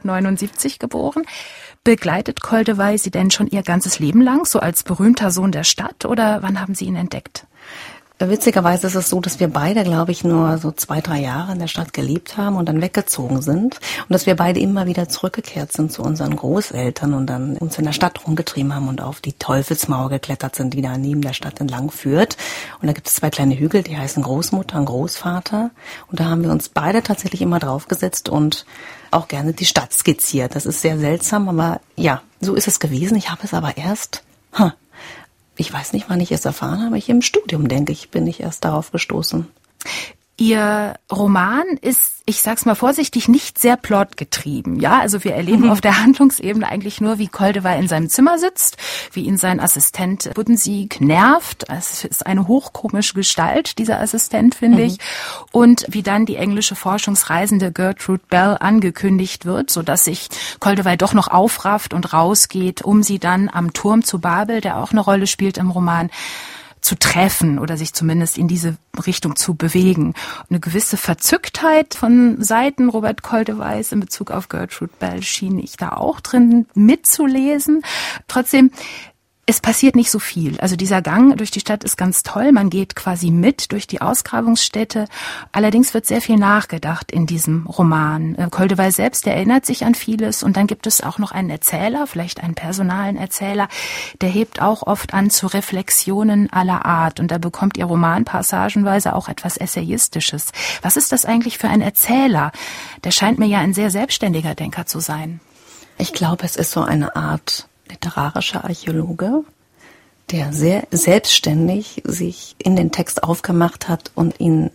1979 geboren. Begleitet Koldewey Sie denn schon Ihr ganzes Leben lang, so als berühmter Sohn der Stadt, oder wann haben Sie ihn entdeckt? Witzigerweise ist es so, dass wir beide, glaube ich, nur so 2-3 Jahre in der Stadt gelebt haben und dann weggezogen sind. Und dass wir beide immer wieder zurückgekehrt sind zu unseren Großeltern und dann uns in der Stadt rumgetrieben haben und auf die Teufelsmauer geklettert sind, die da neben der Stadt entlang führt. Und da gibt es 2 kleine Hügel, die heißen Großmutter und Großvater. Und da haben wir uns beide tatsächlich immer draufgesetzt und auch gerne die Stadt skizziert. Das ist sehr seltsam, aber ja, so ist es gewesen. Ich habe es aber erst... Ich weiß nicht, wann ich es erfahren habe. Ich im Studium, denke ich, bin ich erst darauf gestoßen. Ihr Roman ist, ich sag's mal vorsichtig, nicht sehr plotgetrieben. Ja, also wir erleben auf der Handlungsebene eigentlich nur, wie Koldewey in seinem Zimmer sitzt, wie ihn sein Assistent Buddensiek nervt. Es ist eine hochkomische Gestalt, dieser Assistent, finde ich. Und wie dann die englische Forschungsreisende Gertrude Bell angekündigt wird, sodass sich Koldewey doch noch aufrafft und rausgeht, um sie dann am Turm zu Babel, der auch eine Rolle spielt im Roman, zu treffen oder sich zumindest in diese Richtung zu bewegen. Eine gewisse Verzücktheit von Seiten Robert Koldeweis in Bezug auf Gertrude Bell schien ich da auch drin mitzulesen. Trotzdem, es passiert nicht so viel. Also dieser Gang durch die Stadt ist ganz toll. Man geht quasi mit durch die Ausgrabungsstätte. Allerdings wird sehr viel nachgedacht in diesem Roman. Koldewey selbst erinnert sich an vieles. Und dann gibt es auch noch einen Erzähler, vielleicht einen personalen Erzähler, der hebt auch oft an zu Reflexionen aller Art. Und da bekommt ihr Roman passagenweise auch etwas Essayistisches. Was ist das eigentlich für ein Erzähler? Der scheint mir ja ein sehr selbstständiger Denker zu sein. Ich glaube, es ist so eine Art literarischer Archäologe, der sehr selbstständig sich in den Text aufgemacht hat und ihn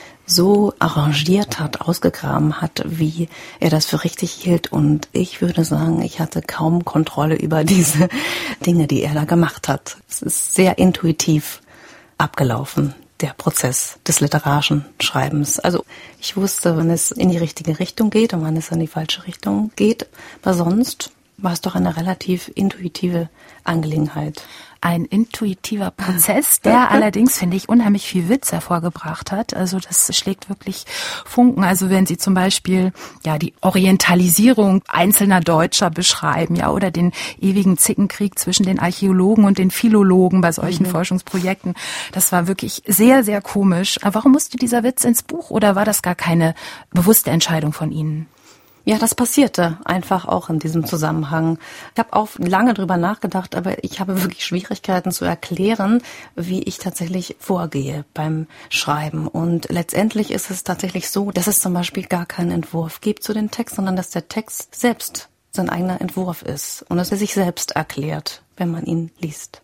so arrangiert hat, ausgegraben hat, wie er das für richtig hielt. Und ich würde sagen, ich hatte kaum Kontrolle über diese Dinge, die er da gemacht hat. Es ist sehr intuitiv abgelaufen, der Prozess des literarischen Schreibens. Also ich wusste, wann es in die richtige Richtung geht und wann es in die falsche Richtung geht. Aber sonst war es doch eine relativ intuitive Angelegenheit. Ein intuitiver Prozess, der allerdings, finde ich, unheimlich viel Witz hervorgebracht hat. Also das schlägt wirklich Funken. Also wenn Sie zum Beispiel die Orientalisierung einzelner Deutscher beschreiben, oder den ewigen Zickenkrieg zwischen den Archäologen und den Philologen bei solchen Forschungsprojekten, das war wirklich sehr, sehr komisch. Aber warum musste dieser Witz ins Buch oder war das gar keine bewusste Entscheidung von Ihnen? Ja, das passierte einfach auch in diesem Zusammenhang. Ich habe auch lange drüber nachgedacht, aber ich habe wirklich Schwierigkeiten zu erklären, wie ich tatsächlich vorgehe beim Schreiben. Und letztendlich ist es tatsächlich so, dass es zum Beispiel gar keinen Entwurf gibt zu dem Text, sondern dass der Text selbst sein eigener Entwurf ist und dass er sich selbst erklärt, wenn man ihn liest.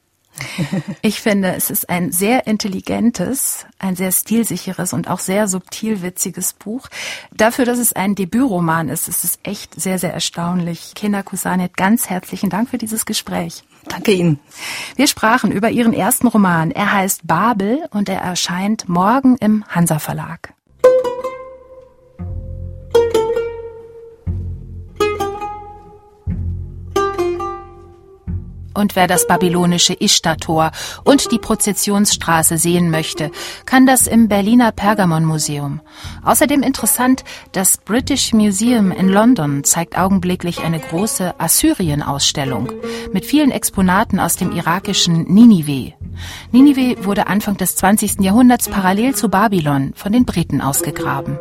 Ich finde, es ist ein sehr intelligentes, ein sehr stilsicheres und auch sehr subtil witziges Buch. Dafür, dass es ein Debütroman ist, ist es echt sehr, sehr erstaunlich. Kena Kusanet, ganz herzlichen Dank für dieses Gespräch. Danke Ihnen. Wir sprachen über Ihren ersten Roman. Er heißt Babel und er erscheint morgen im Hansa Verlag. Und wer das babylonische Ishtar-Tor und die Prozessionsstraße sehen möchte, kann das im Berliner Pergamon-Museum. Außerdem interessant, das British Museum in London zeigt augenblicklich eine große Assyrien-Ausstellung mit vielen Exponaten aus dem irakischen Ninive. Ninive wurde Anfang des 20. Jahrhunderts parallel zu Babylon von den Briten ausgegraben.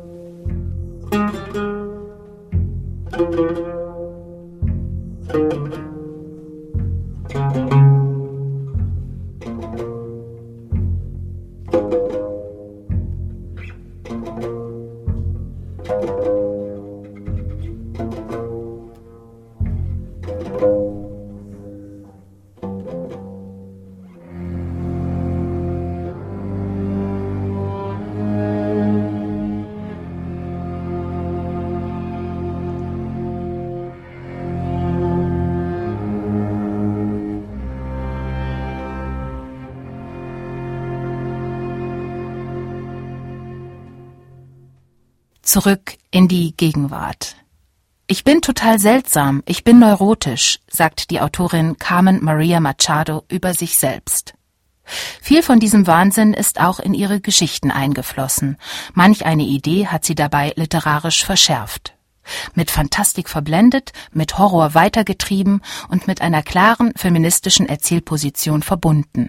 Zurück in die Gegenwart. Ich bin total seltsam, ich bin neurotisch, sagt die Autorin Carmen Maria Machado über sich selbst. Viel von diesem Wahnsinn ist auch in ihre Geschichten eingeflossen. Manch eine Idee hat sie dabei literarisch verschärft. Mit Fantastik verblendet, mit Horror weitergetrieben und mit einer klaren feministischen Erzählposition verbunden.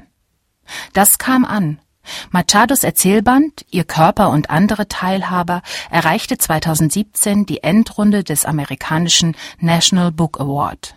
Das kam an. Machados Erzählband Ihr Körper und andere Teilhaber erreichte 2017 die Endrunde des amerikanischen National Book Award.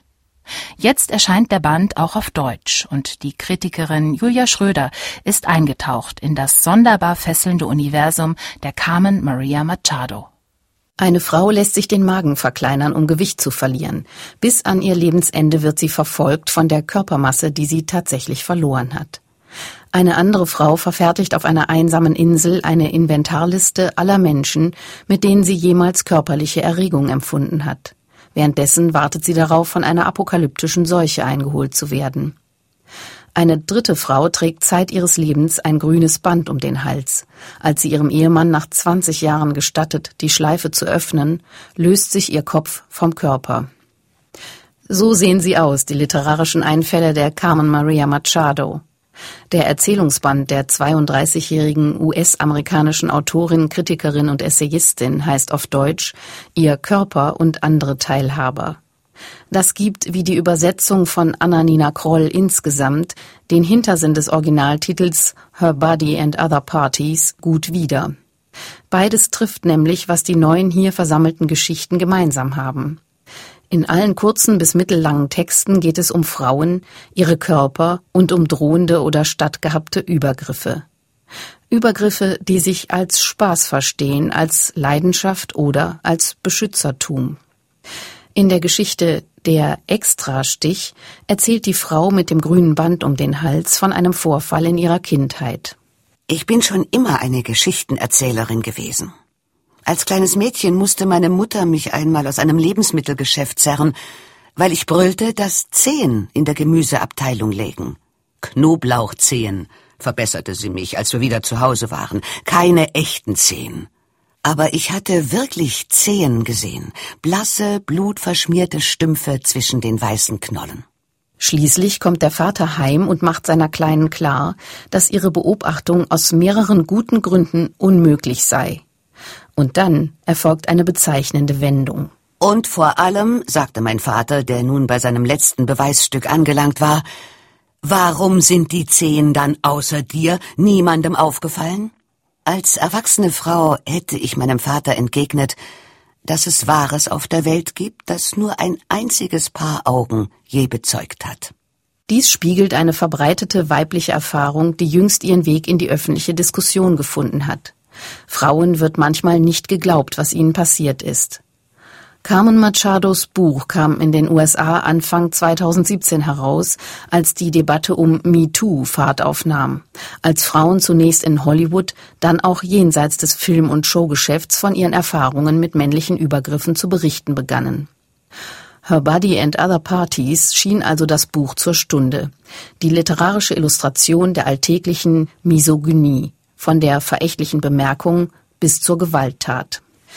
Jetzt erscheint der Band auch auf Deutsch und die Kritikerin Julia Schröder ist eingetaucht in das sonderbar fesselnde Universum der Carmen Maria Machado. Eine Frau lässt sich den Magen verkleinern, um Gewicht zu verlieren. Bis an ihr Lebensende wird sie verfolgt von der Körpermasse, die sie tatsächlich verloren hat. Eine andere Frau verfertigt auf einer einsamen Insel eine Inventarliste aller Menschen, mit denen sie jemals körperliche Erregung empfunden hat. Währenddessen wartet sie darauf, von einer apokalyptischen Seuche eingeholt zu werden. Eine dritte Frau trägt Zeit ihres Lebens ein grünes Band um den Hals. Als sie ihrem Ehemann nach 20 Jahren gestattet, die Schleife zu öffnen, löst sich ihr Kopf vom Körper. So sehen sie aus, die literarischen Einfälle der Carmen Maria Machado. Der Erzählungsband der 32-jährigen US-amerikanischen Autorin, Kritikerin und Essayistin heißt auf Deutsch Ihr Körper und andere Teilhaber. Das gibt, wie die Übersetzung von Anna-Nina Kroll insgesamt, den Hintersinn des Originaltitels Her Body and Other Parties gut wider. Beides trifft nämlich, was die neuen hier versammelten Geschichten gemeinsam haben. In allen kurzen bis mittellangen Texten geht es um Frauen, ihre Körper und um drohende oder stattgehabte Übergriffe. Übergriffe, die sich als Spaß verstehen, als Leidenschaft oder als Beschützertum. In der Geschichte Der Extrastich erzählt die Frau mit dem grünen Band um den Hals von einem Vorfall in ihrer Kindheit. Ich bin schon immer eine Geschichtenerzählerin gewesen. Als kleines Mädchen musste meine Mutter mich einmal aus einem Lebensmittelgeschäft zerren, weil ich brüllte, dass Zehen in der Gemüseabteilung lägen. Knoblauchzehen, verbesserte sie mich, als wir wieder zu Hause waren. Keine echten Zehen. Aber ich hatte wirklich Zehen gesehen, blasse, blutverschmierte Stümpfe zwischen den weißen Knollen. Schließlich kommt der Vater heim und macht seiner Kleinen klar, dass ihre Beobachtung aus mehreren guten Gründen unmöglich sei. Und dann erfolgt eine bezeichnende Wendung. Und vor allem, sagte mein Vater, der nun bei seinem letzten Beweisstück angelangt war, warum sind die Zehen dann außer dir niemandem aufgefallen? Als erwachsene Frau hätte ich meinem Vater entgegnet, dass es Wahres auf der Welt gibt, das nur ein einziges Paar Augen je bezeugt hat. Dies spiegelt eine verbreitete weibliche Erfahrung, die jüngst ihren Weg in die öffentliche Diskussion gefunden hat. Frauen wird manchmal nicht geglaubt, was ihnen passiert ist. Carmen Machados Buch kam in den USA Anfang 2017 heraus, als die Debatte um MeToo Fahrt aufnahm, als Frauen zunächst in Hollywood, dann auch jenseits des Film- und Showgeschäfts von ihren Erfahrungen mit männlichen Übergriffen zu berichten begannen. Her Body and Other Parties schien also das Buch zur Stunde, die literarische Illustration der alltäglichen Misogynie, von der verächtlichen Bemerkung bis zur Gewalttat.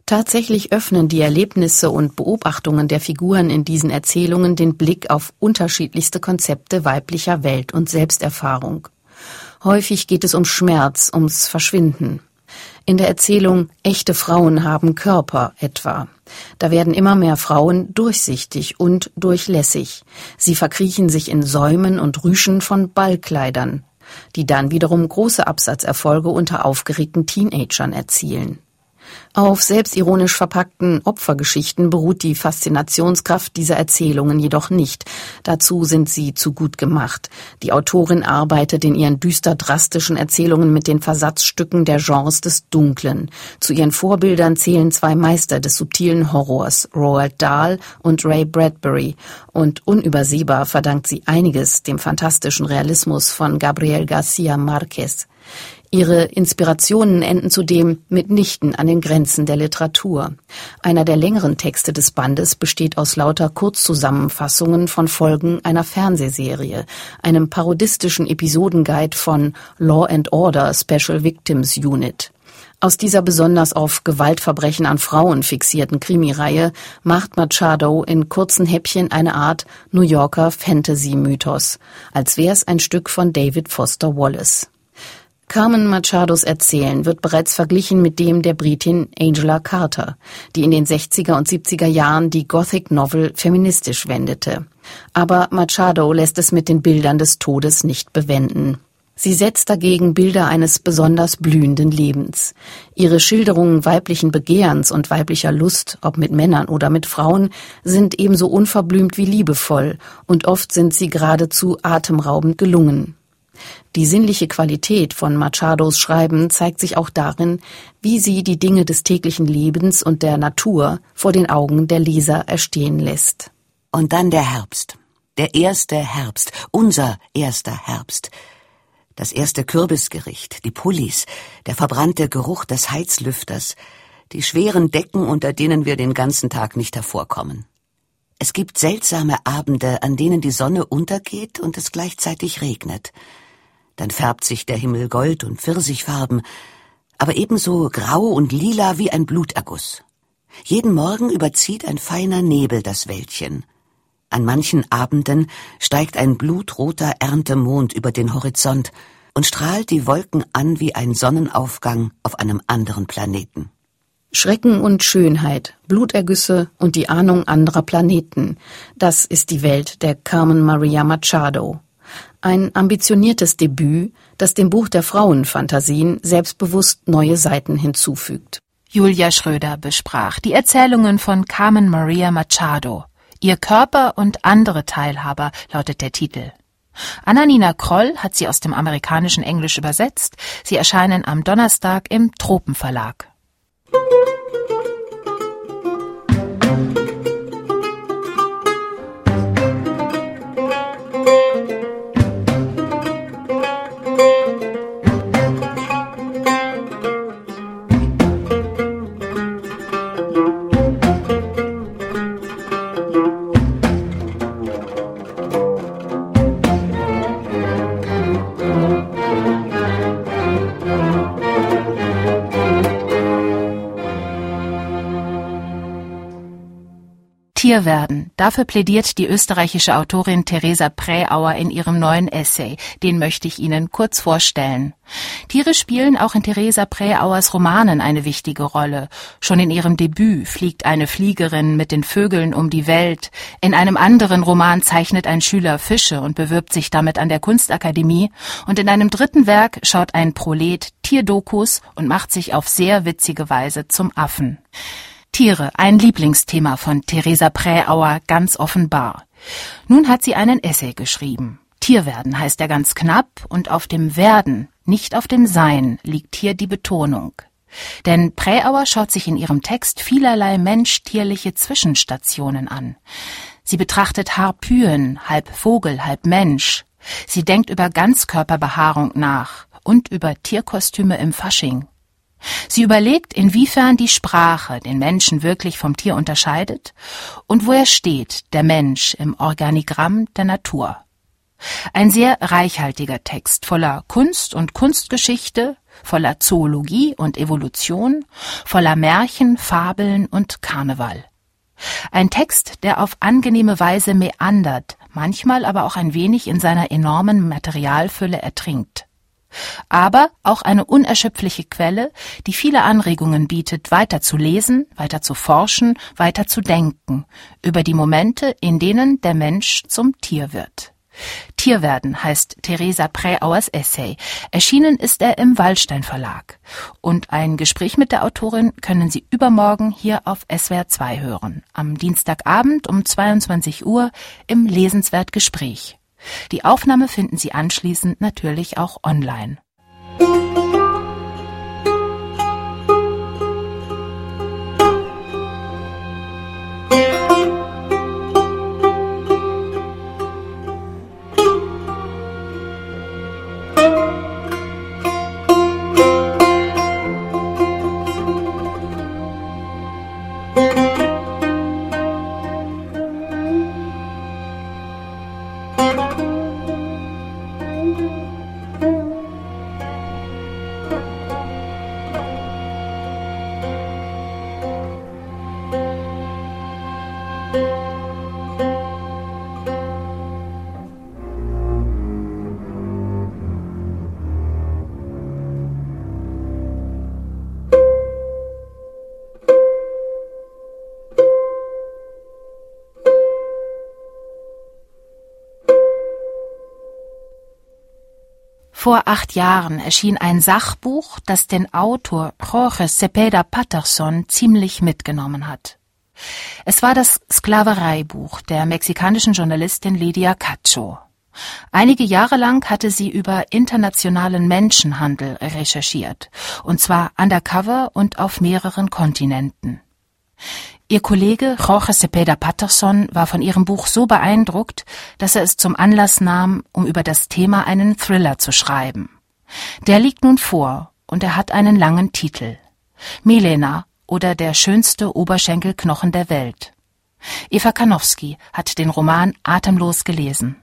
Tatsächlich öffnen die Erlebnisse und Beobachtungen der Figuren in diesen Erzählungen den Blick auf unterschiedlichste Konzepte weiblicher Welt- und Selbsterfahrung. Häufig geht es um Schmerz, ums Verschwinden. In der Erzählung »Echte Frauen haben Körper« etwa. Da werden immer mehr Frauen durchsichtig und durchlässig. Sie verkriechen sich in Säumen und Rüschen von Ballkleidern, die dann wiederum große Absatzerfolge unter aufgeregten Teenagern erzielen. Auf selbstironisch verpackten Opfergeschichten beruht die Faszinationskraft dieser Erzählungen jedoch nicht. Dazu sind sie zu gut gemacht. Die Autorin arbeitet in ihren düster-drastischen Erzählungen mit den Versatzstücken der Genres des Dunklen. Zu ihren Vorbildern zählen zwei Meister des subtilen Horrors, Roald Dahl und Ray Bradbury. Und unübersehbar verdankt sie einiges dem fantastischen Realismus von Gabriel García Márquez. Ihre Inspirationen enden zudem mitnichten an den Grenzen der Literatur. Einer der längeren Texte des Bandes besteht aus lauter Kurzzusammenfassungen von Folgen einer Fernsehserie, einem parodistischen Episodenguide von Law and Order Special Victims Unit. Aus dieser besonders auf Gewaltverbrechen an Frauen fixierten Krimireihe macht Machado in kurzen Häppchen eine Art New Yorker Fantasy-Mythos, als wär's ein Stück von David Foster Wallace. Carmen Machados Erzählen wird bereits verglichen mit dem der Britin Angela Carter, die in den 60er und 70er Jahren die Gothic Novel feministisch wendete. Aber Machado lässt es mit den Bildern des Todes nicht bewenden. Sie setzt dagegen Bilder eines besonders blühenden Lebens. Ihre Schilderungen weiblichen Begehrens und weiblicher Lust, ob mit Männern oder mit Frauen, sind ebenso unverblümt wie liebevoll, und oft sind sie geradezu atemraubend gelungen. Die sinnliche Qualität von Machados Schreiben zeigt sich auch darin, wie sie die Dinge des täglichen Lebens und der Natur vor den Augen der Leser erstehen lässt. Und dann der Herbst. Der erste Herbst. Unser erster Herbst. Das erste Kürbisgericht, die Pullis, der verbrannte Geruch des Heizlüfters, die schweren Decken, unter denen wir den ganzen Tag nicht hervorkommen. Es gibt seltsame Abende, an denen die Sonne untergeht und es gleichzeitig regnet. Dann färbt sich der Himmel Gold- und Pfirsichfarben, aber ebenso grau und lila wie ein Bluterguss. Jeden Morgen überzieht ein feiner Nebel das Wäldchen. An manchen Abenden steigt ein blutroter Erntemond über den Horizont und strahlt die Wolken an wie ein Sonnenaufgang auf einem anderen Planeten. Schrecken und Schönheit, Blutergüsse und die Ahnung anderer Planeten, das ist die Welt der Carmen Maria Machado. Ein ambitioniertes Debüt, das dem Buch der Frauenfantasien selbstbewusst neue Seiten hinzufügt. Julia Schröder besprach die Erzählungen von Carmen Maria Machado. Ihr Körper und andere Teilhaber lautet der Titel. Anna-Nina Kroll hat sie aus dem amerikanischen Englisch übersetzt. Sie erscheinen am Donnerstag im Tropenverlag. Tier werden. Dafür plädiert die österreichische Autorin Theresa Präauer in ihrem neuen Essay. Den möchte ich Ihnen kurz vorstellen. Tiere spielen auch in Theresa Präauers Romanen eine wichtige Rolle. Schon in ihrem Debüt fliegt eine Fliegerin mit den Vögeln um die Welt. In einem anderen Roman zeichnet ein Schüler Fische und bewirbt sich damit an der Kunstakademie. Und in einem dritten Werk schaut ein Prolet Tierdokus und macht sich auf sehr witzige Weise zum Affen. Tiere, ein Lieblingsthema von Theresa Präauer, ganz offenbar. Nun hat sie einen Essay geschrieben. Tierwerden heißt er ganz knapp, und auf dem Werden, nicht auf dem Sein, liegt hier die Betonung. Denn Präauer schaut sich in ihrem Text vielerlei mensch-tierliche Zwischenstationen an. Sie betrachtet Harpyen, halb Vogel, halb Mensch. Sie denkt über Ganzkörperbehaarung nach und über Tierkostüme im Fasching. Sie überlegt, inwiefern die Sprache den Menschen wirklich vom Tier unterscheidet und wo er steht, der Mensch, im Organigramm der Natur. Ein sehr reichhaltiger Text voller Kunst und Kunstgeschichte, voller Zoologie und Evolution, voller Märchen, Fabeln und Karneval. Ein Text, der auf angenehme Weise meandert, manchmal aber auch ein wenig in seiner enormen Materialfülle ertrinkt. Aber auch eine unerschöpfliche Quelle, die viele Anregungen bietet, weiter zu lesen, weiter zu forschen, weiter zu denken, über die Momente, in denen der Mensch zum Tier wird. Tierwerden heißt Theresa Präauers Essay. Erschienen ist er im Wallstein Verlag. Und ein Gespräch mit der Autorin können Sie übermorgen hier auf SWR 2 hören. Am Dienstagabend um 22 Uhr im Lesenswert Gespräch. Die Aufnahme finden Sie anschließend natürlich auch online. Vor 8 Jahren erschien ein Sachbuch, das den Autor Jorge Cepeda Patterson ziemlich mitgenommen hat. Es war das Sklavereibuch der mexikanischen Journalistin Lidia Cacho. Einige Jahre lang hatte sie über internationalen Menschenhandel recherchiert, und zwar undercover und auf mehreren Kontinenten. Ihr Kollege Jorge Cepeda Patterson war von ihrem Buch so beeindruckt, dass er es zum Anlass nahm, um über das Thema einen Thriller zu schreiben. Der liegt nun vor und er hat einen langen Titel: Milena oder der schönste Oberschenkelknochen der Welt. Eva Karnowski hat den Roman atemlos gelesen.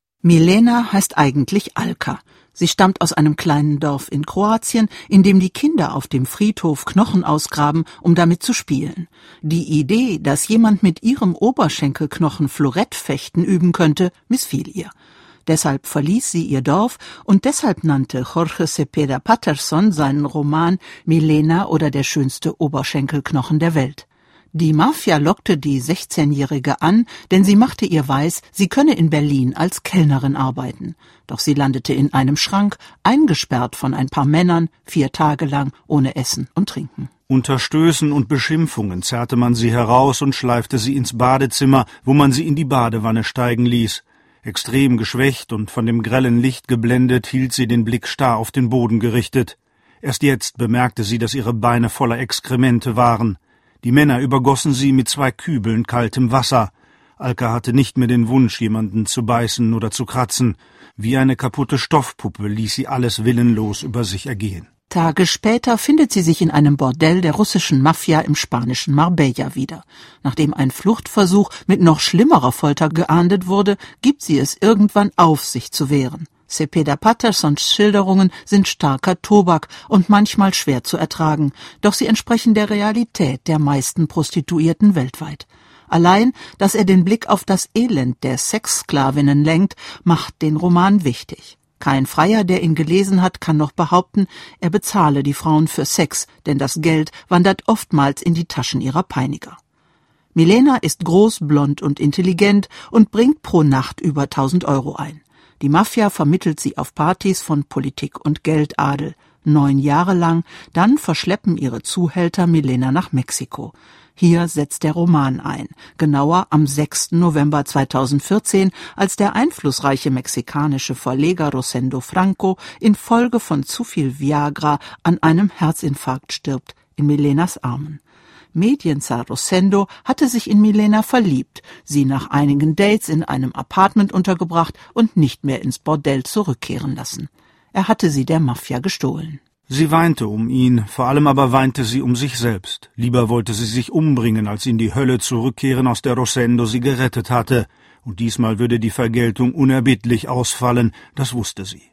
Milena heißt eigentlich Alka. Sie stammt aus einem kleinen Dorf in Kroatien, in dem die Kinder auf dem Friedhof Knochen ausgraben, um damit zu spielen. Die Idee, dass jemand mit ihrem Oberschenkelknochen Florettfechten üben könnte, missfiel ihr. Deshalb verließ sie ihr Dorf und deshalb nannte Jorge Cepeda Patterson seinen Roman Milena oder der schönste Oberschenkelknochen der Welt. Die Mafia lockte die 16-Jährige an, denn sie machte ihr weiß, sie könne in Berlin als Kellnerin arbeiten. Doch sie landete in einem Schrank, eingesperrt von ein paar Männern, 4 Tage lang ohne Essen und Trinken. Unter Stößen und Beschimpfungen zerrte man sie heraus und schleifte sie ins Badezimmer, wo man sie in die Badewanne steigen ließ. Extrem geschwächt und von dem grellen Licht geblendet, hielt sie den Blick starr auf den Boden gerichtet. Erst jetzt bemerkte sie, dass ihre Beine voller Exkremente waren. Die Männer übergossen sie mit 2 Kübeln kaltem Wasser. Alka hatte nicht mehr den Wunsch, jemanden zu beißen oder zu kratzen. Wie eine kaputte Stoffpuppe ließ sie alles willenlos über sich ergehen. Tage später findet sie sich in einem Bordell der russischen Mafia im spanischen Marbella wieder. Nachdem ein Fluchtversuch mit noch schlimmerer Folter geahndet wurde, gibt sie es irgendwann auf, sich zu wehren. Cepeda Pattersons Schilderungen sind starker Tobak und manchmal schwer zu ertragen, doch sie entsprechen der Realität der meisten Prostituierten weltweit. Allein, dass er den Blick auf das Elend der Sexsklavinnen lenkt, macht den Roman wichtig. Kein Freier, der ihn gelesen hat, kann noch behaupten, er bezahle die Frauen für Sex, denn das Geld wandert oftmals in die Taschen ihrer Peiniger. Milena ist groß, blond und intelligent und bringt pro Nacht über 1.000 Euro ein. Die Mafia vermittelt sie auf Partys von Politik und Geldadel. 9 Jahre lang, dann verschleppen ihre Zuhälter Milena nach Mexiko. Hier setzt der Roman ein, genauer am 6. November 2014, als der einflussreiche mexikanische Verleger Rosendo Franco infolge von zu viel Viagra an einem Herzinfarkt stirbt, in Milenas Armen. Medienzar Rosendo hatte sich in Milena verliebt, sie nach einigen Dates in einem Apartment untergebracht und nicht mehr ins Bordell zurückkehren lassen. Er hatte sie der Mafia gestohlen. Sie weinte um ihn, vor allem aber weinte sie um sich selbst. Lieber wollte sie sich umbringen, als in die Hölle zurückkehren, aus der Rosendo sie gerettet hatte. Und diesmal würde die Vergeltung unerbittlich ausfallen, das wusste sie.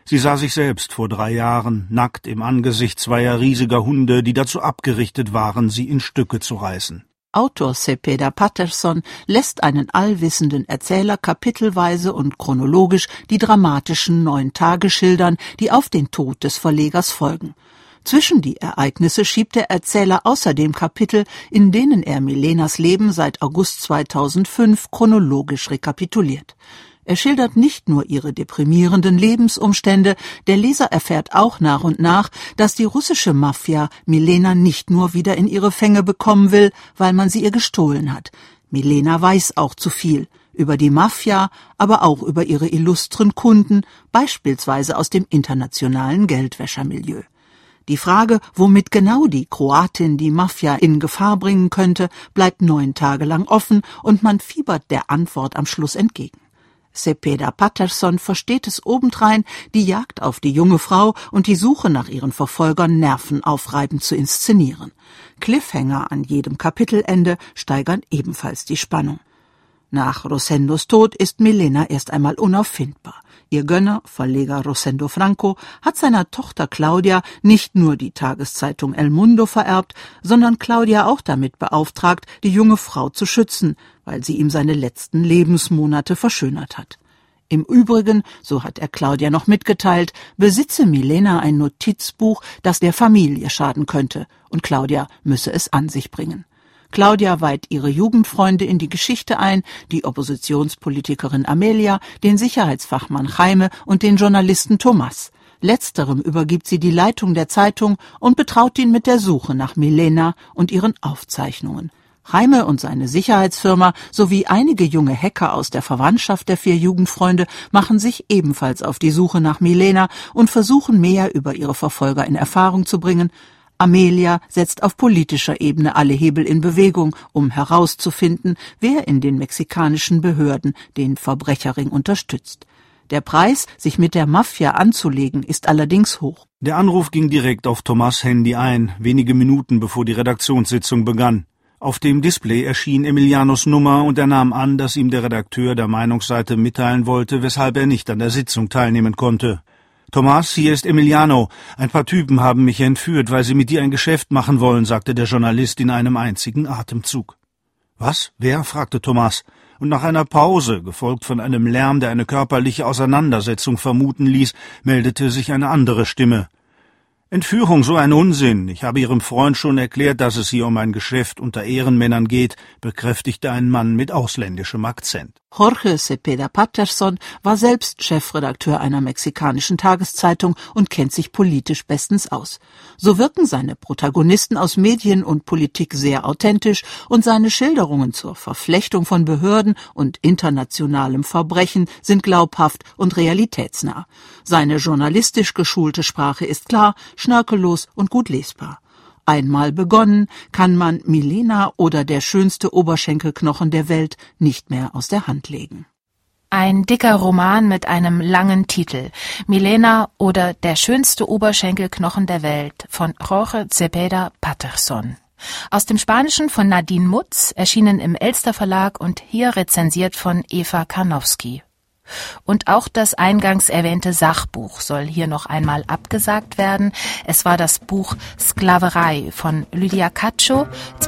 Sie sah sich selbst vor 3 Jahren, nackt im Angesicht zweier riesiger Hunde, die dazu abgerichtet waren, sie in Stücke zu reißen. Autor Cepeda Patterson lässt einen allwissenden Erzähler kapitelweise und chronologisch die dramatischen 9 Tage schildern, die auf den Tod des Verlegers folgen. Zwischen die Ereignisse schiebt der Erzähler außerdem Kapitel, in denen er Milenas Leben seit August 2005 chronologisch rekapituliert. Er schildert nicht nur ihre deprimierenden Lebensumstände, der Leser erfährt auch nach und nach, dass die russische Mafia Milena nicht nur wieder in ihre Fänge bekommen will, weil man sie ihr gestohlen hat. Milena weiß auch zu viel über die Mafia, aber auch über ihre illustren Kunden, beispielsweise aus dem internationalen Geldwäschermilieu. Die Frage, womit genau die Kroatin die Mafia in Gefahr bringen könnte, bleibt 9 Tage lang offen und man fiebert der Antwort am Schluss entgegen. Cepeda Patterson versteht es obendrein, die Jagd auf die junge Frau und die Suche nach ihren Verfolgern nervenaufreibend zu inszenieren. Cliffhanger an jedem Kapitelende steigern ebenfalls die Spannung. Nach Rosendos Tod ist Milena erst einmal unauffindbar. Ihr Gönner, Verleger Rosendo Franco, hat seiner Tochter Claudia nicht nur die Tageszeitung El Mundo vererbt, sondern Claudia auch damit beauftragt, die junge Frau zu schützen, weil sie ihm seine letzten Lebensmonate verschönert hat. Im Übrigen, so hat er Claudia noch mitgeteilt, besitze Milena ein Notizbuch, das der Familie schaden könnte, und Claudia müsse es an sich bringen. Claudia weiht ihre Jugendfreunde in die Geschichte ein, die Oppositionspolitikerin Amelia, den Sicherheitsfachmann Jaime und den Journalisten Tomás. Letzterem übergibt sie die Leitung der Zeitung und betraut ihn mit der Suche nach Milena und ihren Aufzeichnungen. Jaime und seine Sicherheitsfirma sowie einige junge Hacker aus der Verwandtschaft der 4 Jugendfreunde machen sich ebenfalls auf die Suche nach Milena und versuchen mehr über ihre Verfolger in Erfahrung zu bringen. Amelia setzt auf politischer Ebene alle Hebel in Bewegung, um herauszufinden, wer in den mexikanischen Behörden den Verbrecherring unterstützt. Der Preis, sich mit der Mafia anzulegen, ist allerdings hoch. Der Anruf ging direkt auf Tomás' Handy ein, wenige Minuten bevor die Redaktionssitzung begann. Auf dem Display erschien Emilianos Nummer und er nahm an, dass ihm der Redakteur der Meinungsseite mitteilen wollte, weshalb er nicht an der Sitzung teilnehmen konnte. »Tomás, hier ist Emiliano. Ein paar Typen haben mich entführt, weil sie mit dir ein Geschäft machen wollen«, sagte der Journalist in einem einzigen Atemzug. »Was? Wer?« fragte Tomás. Und nach einer Pause, gefolgt von einem Lärm, der eine körperliche Auseinandersetzung vermuten ließ, meldete sich eine andere Stimme. »Entführung, so ein Unsinn. Ich habe Ihrem Freund schon erklärt, dass es hier um ein Geschäft unter Ehrenmännern geht«, bekräftigte ein Mann mit ausländischem Akzent. Jorge Cepeda Patterson war selbst Chefredakteur einer mexikanischen Tageszeitung und kennt sich politisch bestens aus. So wirken seine Protagonisten aus Medien und Politik sehr authentisch und seine Schilderungen zur Verflechtung von Behörden und internationalem Verbrechen sind glaubhaft und realitätsnah. Seine journalistisch geschulte Sprache ist klar, schnörkellos und gut lesbar. Einmal begonnen, kann man Milena oder der schönste Oberschenkelknochen der Welt nicht mehr aus der Hand legen. Ein dicker Roman mit einem langen Titel. Milena oder der schönste Oberschenkelknochen der Welt von Jorge Cepeda Patterson. Aus dem Spanischen von Nadine Mutz, erschienen im Elster Verlag und hier rezensiert von Eva Karnowski. Und auch das eingangs erwähnte Sachbuch soll hier noch einmal abgesagt werden. Es war das Buch Sklaverei von Lydia Cacho,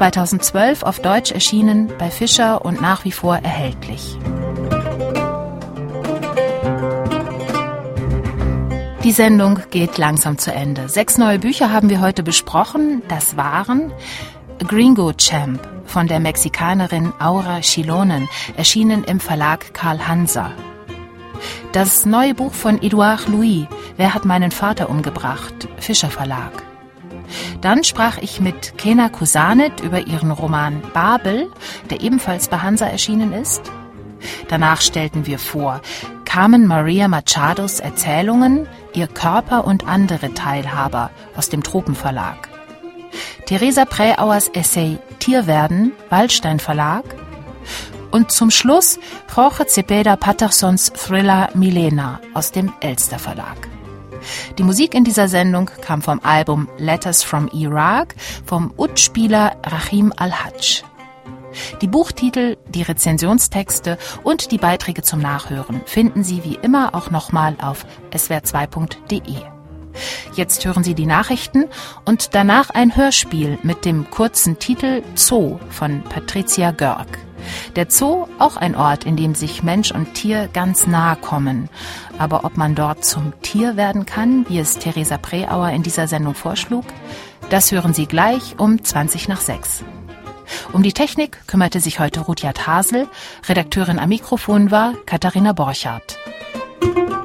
2012 auf Deutsch erschienen bei Fischer und nach wie vor erhältlich. Die Sendung geht langsam zu Ende. 6 neue Bücher haben wir heute besprochen. Das waren Gringo Champ von der Mexikanerin Aura Chilonen, erschienen im Verlag Karl Hanser. Das neue Buch von Edouard Louis, Wer hat meinen Vater umgebracht? Fischer Verlag. Dann sprach ich mit Kena Kusanet über ihren Roman Babel, der ebenfalls bei Hansa erschienen ist. Danach stellten wir vor Carmen Maria Machados Erzählungen, Ihr Körper und andere Teilhaber aus dem Tropenverlag. Theresa Präauers Essay Tierwerden, Waldstein Verlag. Und zum Schluss Jorge Cepeda Pattersons Thriller Milena aus dem Elster Verlag. Die Musik in dieser Sendung kam vom Album Letters from Iraq vom Ud-Spieler Rahim Al-Hajj. Die Buchtitel, die Rezensionstexte und die Beiträge zum Nachhören finden Sie wie immer auch nochmal auf swr2.de. Jetzt hören Sie die Nachrichten und danach ein Hörspiel mit dem kurzen Titel Zoo von Patricia Görg. Der Zoo, auch ein Ort, in dem sich Mensch und Tier ganz nahe kommen. Aber ob man dort zum Tier werden kann, wie es Theresa Preauer in dieser Sendung vorschlug, das hören Sie gleich um 5:20. Um die Technik kümmerte sich heute Rudyard Hasel, Redakteurin am Mikrofon war Katharina Borchardt.